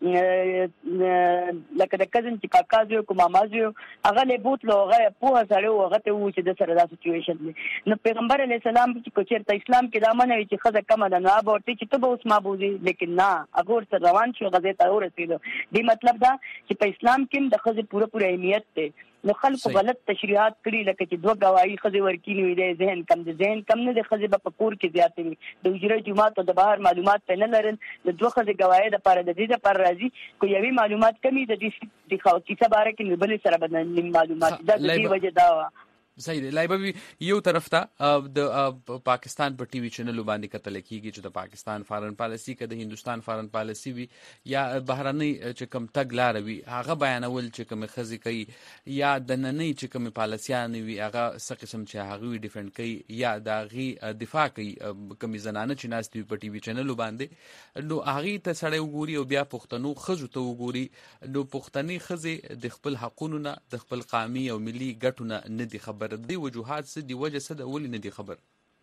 [SPEAKER 18] لکه د کزن چې کاکا زوی کو ماما زوی هغه له بوتلو هغه پوهه سره هغه ته و چې د سره دا سچويشن دی نو پیغمبر علیه السلام چې کوچرته اسلام کې دا منوي چې خزه کم ده نو هغه ورته چې ته به اوس معبودي لیکن نه هغه ورته روان شو غزه ته ورسېدو دی مطلب دا چې په اسلام کې د خزه پوره اهمیت ده نو خلکو غلط تشریحات کړي لکه چې دوه گواہی خزه ورکینی وي د ذهن کم نه د خزه په کور کې زیات وي د حجره جمعات او د بهر معلومات په نه لرل د دوه خزه گواہی د لپاره د دې لپاره راځي کو یوي معلومات کمی د دې خو کیسه باره کې بل سره بدل معلومات دا د دې وجه دا
[SPEAKER 1] صحیح دی لایبوي یو طرف ته د پاکستان په ټي وي چینل باندې کتل کیږي چې د پاکستان فارن پالیسی کې د هندستان فارن پالیسی وي یا بهرنۍ چې کوم تګ لار وي هغه بیانول چې کوم خزي کوي یا د نننۍ چې کوم پالیسیان وي هغه څه قسم چې هغه ډیفند کوي یا د غي دفاع کوي کوم زنانه چې ناس دی په ټي وي چینل باندې نو هغه ته سړی وګوري او بیا پښتنو خزو ته وګوري نو پښتني خزي د خپل حقونو نه د خپل قومي او ملي ګټو نه دي خبر د وجوهات څه دی وجه څه د ولې نه دي خبر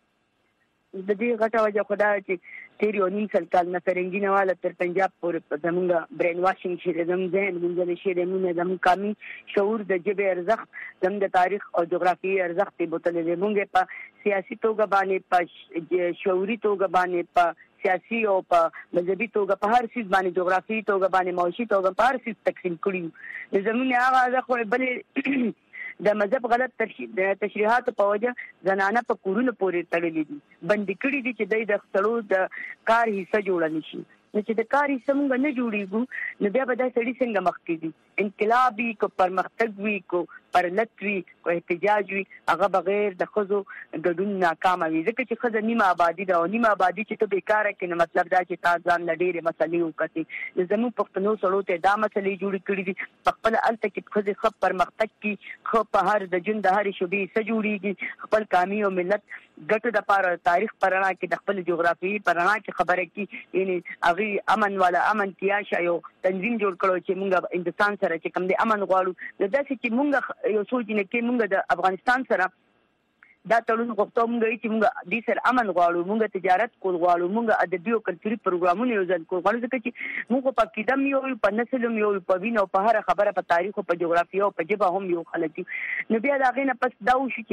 [SPEAKER 18] د دې غټه وجه خدای چې تیر یو نیم سل کال نه فرنګي نواله تر پنجاب پورې زمونږ برین واشنګ شي زموږ ذهن منځل شي زموږ قومي شعور د ژبې ارزښت زموږ د تاریخ او جغرافیي ارزښت بوتل زموږ په سیاسي توګه باندې په شعوري توګه باندې په سیاسي او په مذهبي توګه په هر څه باندې جغرافیي توګه باندې معاشي توګه په هر څه تقسیم کړیو زموږ هغه خو بلې د مذهب غلط تشریحات په وجه زنانه په کورونو پورې تړلې دي بندي کړي دي چې د خپلو د کار حصہ جوړ نشي نو چې د کار حصہ موږ نه جوړیږو نو بیا به دا سړي څنګه مخ کېږي انقلابي کو پرمختګ وي کو پرلط وي کو احتجاج وي هغه بغیر د خزو ګډون ناکام وي ځکه چې خزه نیمه آبادی ده او نیمه آبادی چې ته بیکاره کې نو مطلب دا چې تا ځان لډېرې مسلې وکړي زموږ پښتنو سړو ته دا مسلې جوړې کړې دي په خپل الته کې خزه خپ پرمختګ کې خو په هر د جون د هرې شوبې سره جوړیږي خپل قومي او ملت ګټو د پاره تاریخ پرانا کې د خپل جغرافي پرانا کې خبره کې یعنی هغه امن والا امن کیا شایو تنظیم جوړ کړو چې موږ هندستان سره چې کوم د امن غواړو د داسې چې موږ یو سوچ نه کې موږ د افغانستان سره دا تړون غوښتو موږ چې موږ د سر امن غواړو موږ تجارت کول غواړو موږ ادبي او کلتوري پروګرامونه یو ځل کول غواړو ځکه چې موږ په کیدم یو په نسلم یو په وینو په هر خبره په تاریخ او په جغرافیه او په جبه هم یو خلک نو بیا دا غینه پس دا وشو چې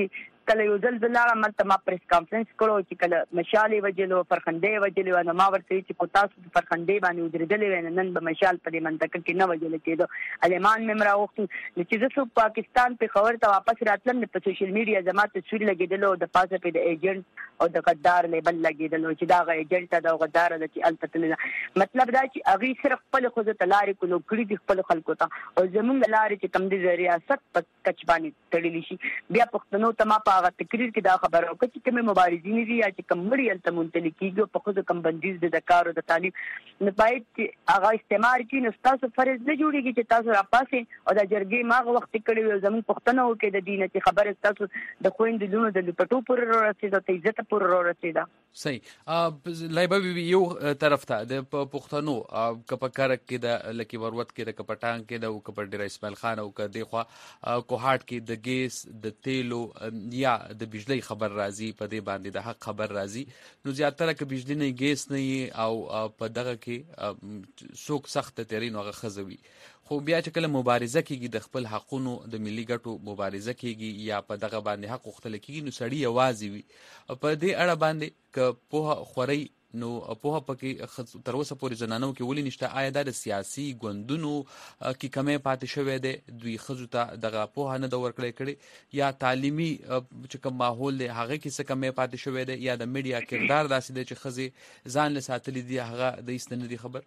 [SPEAKER 18] کله یو ځل لاړم ملته ما پریس کانفرنس کړو چې کله مشالې وجلو فرخندې وجلو نو ما ورته چې په تاسو د فرخندې باندې ودرېدلې نن به مشال په دې منطقه کې نه وجل کېدو المان مې راوختو چې زه پاکستان په خبر ته واپس راتلم په سوشل میډیا زما تصویر لګېدلو د پاسه په د ایجنټ او د غدار لیبل لګېدلو چې دا ایجنټ دا غدار د چې التتل مطلب دا چې هغه صرف خپل خو ته لارې کولو کړی دي خپل خلکو ته او زمونږ لارې چې کم دي ریاست په کچ باندې تړلی شي بیا پښتنو ته ما په هغه تقریر کې دا خبره وکړه چې کومه مبارزین دي یا چې کم مړی الته منتل کیږي په خو کم بندیز د کار او د تعلیم نه باید چې هغه استعمار کې نستاسو فرض نه جوړیږي چې تاسو راپاسې او د جرګې ماغه وخت کړی زمون پښتنو کې د دینه چې خبره تاسو د خويندونو د لپټو پر رسیدو ته عزت پر رسیدا
[SPEAKER 1] صحیح لایبه یو طرف ته د پښتنو کپکر کې د لکی وروت کې د کپټان کې د کپړ ډیر اسماعیل خان او کدی خو کوهاټ کې د ګیس د تیلو یا د بجلی خبر راځي په دې باندې د حق خبر راځي نو زیاتره کې بجلی نه ګیس نه او په دغه کې څوک سخت تیرین او غخزوي خو بیا چې کله مبارزه کیږي د خپل حقونو د ملي ګټو مبارزه کیږي یا په دغه باندې حق وختل کیږي نو سړی یوازې وي په دې اړه باندې ک په خوري نو په پکې تر اوسه پورې زنانو کې ولې نشته آیا د سیاسي ګوندونو کې کمې پاتې شوې ده دوی خزو ته دغه په نه د ورکړې کړي یا تعلیمي چې کوم ماحول دی هغه کې څه کمې پاتې شوې ده یا د میډیا کردار داسې دی چې خزي ځان له ساتلې دي هغه د استندي خبر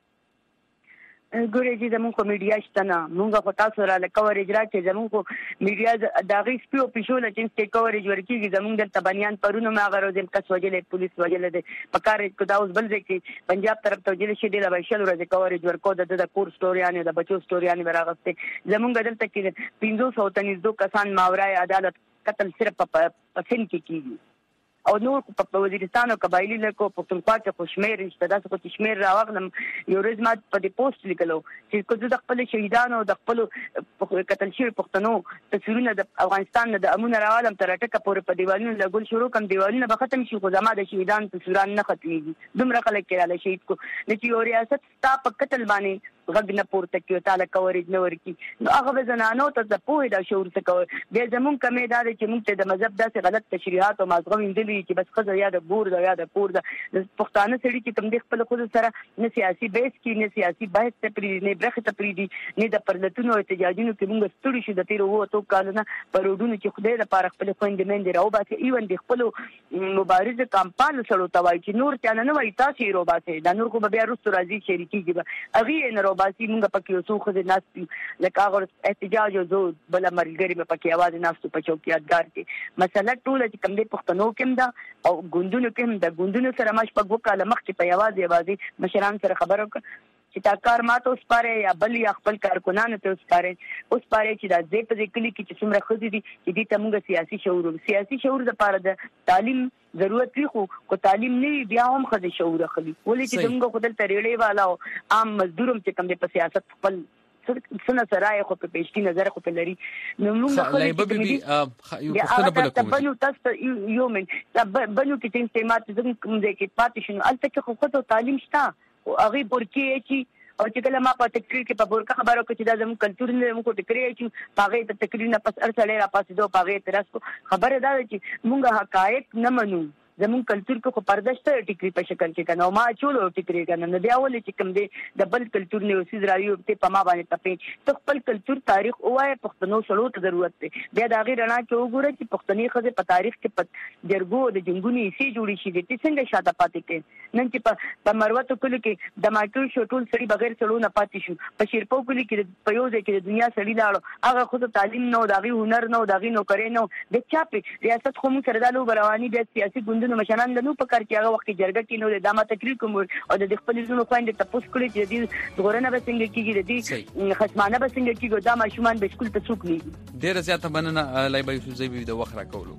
[SPEAKER 18] ګورې چې زموږ میډیا شته نه موږ خو تاسو را لکور اجرا چې زموږ میډیا د غي سپیو پښول چې څه کورج ورکیږي زموږ د تبانیان پرونو ما غروزم کس وجلې پولیس وجلې د پکارې کو دا اوس بل ځکه پنجاب طرف ته وجلې شې د بشل ورځ کورج ورکو د کور سټوریانه د بچو سټوریانه راغسته زموږ دلته کې 592 کسان ماورای عدالت قتل صرف په سن کې کیږي او نور په وزیرستان او قبایلی له کو پښتونخوا کې خوشمیر رشتہ دار څخه کشمیر راوغلم یو ورځ ما په دې پوسټ لیکلو چې کو د خپل شهیدانو د خپل قتل شوی پښتنو تصویرونه د افغانستان د امون راوالم تر ټکه پورې په دیوالونو لګول شروع کوم دیوالونه به ختم شي خو زما د شهیدان تصویران نه ختميږي دومره خلک کړه شهید کو د یو ریاست ستا په قتل باندې غږ نه پورته کیو تعالی کوریج نه ورکی نو هغه زنانو ته د پوهې د شعور څخه کوي به زمون کمې دار چې موږ ته د مذهب داسې غلط تشریحات او مازغه ویندلې چې بس خزه یا د بور دا یا د پور دا پښتانه سړي چې کوم د خپل خود سره نه سیاسي بیس کې نه سیاسي بحث ته پری نه برخه ته پری دي نه د پرلتونو احتجاجونو کې موږ ستړي شو د تیر وو کالونه پرودونو چې خدای لپاره خپل خويند مند راو باسي ایون د خپل مبارزه کمپال سره توای چې نور چانه نه وای تاسو رو باسي د نور کو بیا رستو راځي شریکيږي اغه نه رو باسي موږ پکې اوسو خو د ناس لکه هغه احتجاج او زو بل مرګري په پکې आवाज ناس په چوکیادګار کې مسله ټول چې کم دې پښتنو کې دا او ګوندونو کې د ګوندونو سره ماش په وکاله مخ چې په आवाज مشران سره خبرو چې تا کار ماته اوس پاره یا بل یا خپل کارکونانو ته اوس پاره چې دا دې په ځکلی کې چې څومره خزي دي چې دې ته موږ سیاسي شعور د پاره د تعلیم ضرورت وي خو تعلیم نه بیا هم خزي شعور خلی ولې چې موږ خپل تریړې والا او عام مزدورم چې کم دې په سیاست خپل سنه سرای خو په پېشتي نظر خو په لري نو موږ خو یو پښتنه بل کوم بنو تاسو یو من بنو کې چې استعمال کوم ځای کې پاتې شنو البته خو خو تعلیم شته او هغه پورکي چې او چې کله ما په تقریر کې په ورکه خبرو کې چې دا زموږ کلچر نه موږ تقریر چې پاغه ته تقریر نه پس ارسله را پاسې دوه پاغه اعتراض کو خبره دا چې موږ حقایق نه منو زمون کلچر کو پردشت ټیکری په شکل کې کنه ما چولو ټیکری کنه نه دی اول چې کوم دی د بل کلچر نه اوسې راوي په پما باندې تپې ته خپل کلچر تاریخ اوه پښتنو سره ته ضرورت دی بیا دا غیر رڼا کې وګوره چې پښتني خزه په تاریخ کې په جرګو د جنگونی سي جوړی شي دي څنګه شاته پاتې کې نن چې په مروت کلی کې د ماټو شټول سړي بغیر سړو نه پاتې شو په شیرپو کلی کې په یو ځای کې د دنیا سړي لاړو هغه خود تعلیم نو داغي هنر نو داغي نو کرے نو د چاپې ریاست خو مو سره دالو برواني د سیاسي ګوندونو مشران د نو په کار کې هغه وخت جرګه کې نو د دامه تقریر کوم او د خپل زونو خويند ته پوس کړی چې د غورنه به څنګه کېږي د دې خصمانه به څنګه کېږي دا ماشومان به سکول ته څوک نه
[SPEAKER 1] ډیر زیاته مننه لایبه یوسف زیبی د وخت را کولو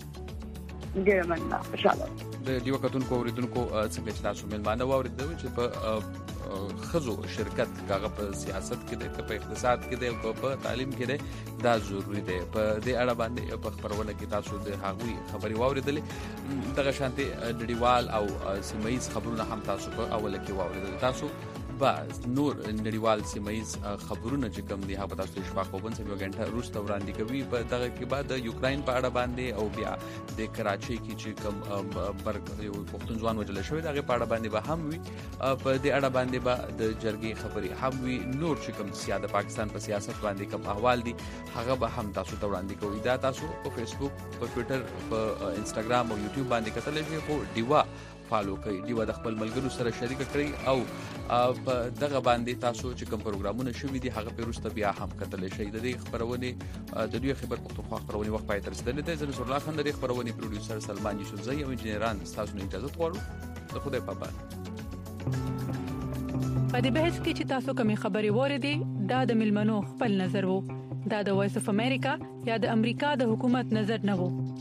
[SPEAKER 18] ډیر مننه ان شاء الله
[SPEAKER 1] د دیو کتونکو اوریدونکو څنګه چې تاسو ملمانه واوریدل چې په خزو شرکت کاغه په سیاست کې د په اقتصاد کې د په تعلیم کې د دا ضروری دی په دې اړه باندې په خبرونه کې تاسو د هغوی خبري واوریدل دغه شانتي ډیوال او سیمایي خبرونه هم تاسو په اوله کې واوریدل تاسو بعض نور نړیوال سیمایز خبرونه چې کوم دي هغه تاسو ته شفاف وبن سم یو غنټه روسته وړاندې کوي په دغه کې بعد یوکرين په اړه باندې او بیا د کراچي کې چې کوم برګ یو پښتون ځوان وجل شوی دغه په اړه باندې به هم وي په دې اړه باندې به د جرګې خبري هم وي نور چې کوم سیاده پاکستان په سیاست باندې کوم احوال دي هغه به هم تاسو ته وړاندې کوي دا تاسو په فیسبوک په ټوئیټر په انستګرام او یوټیوب باندې کتلی شئ خو ډیوا فالو کوي ډیوا د خپل ملګرو سره شریک کړئ او په دغه باندې تاسو چې کوم پروګرامونه شوي دي هغه پیروسته بیا هم کتلی شئ د دې خبرونه د دوی خبر پښتونخوا خبرونه وخت پای تر رسیدلې ده زه نصر الله خان د خبرونه پروډوسر سلمان یوسفزئی او انجنیران تاسو نه اجازه غواړو د خدای په امان
[SPEAKER 19] په دې بحث کې چې تاسو کومې خبرې وریدي دا د ملمنو خپل نظر وو دا د وایس اف امریکا یا د امریکا د حکومت نظر نه وو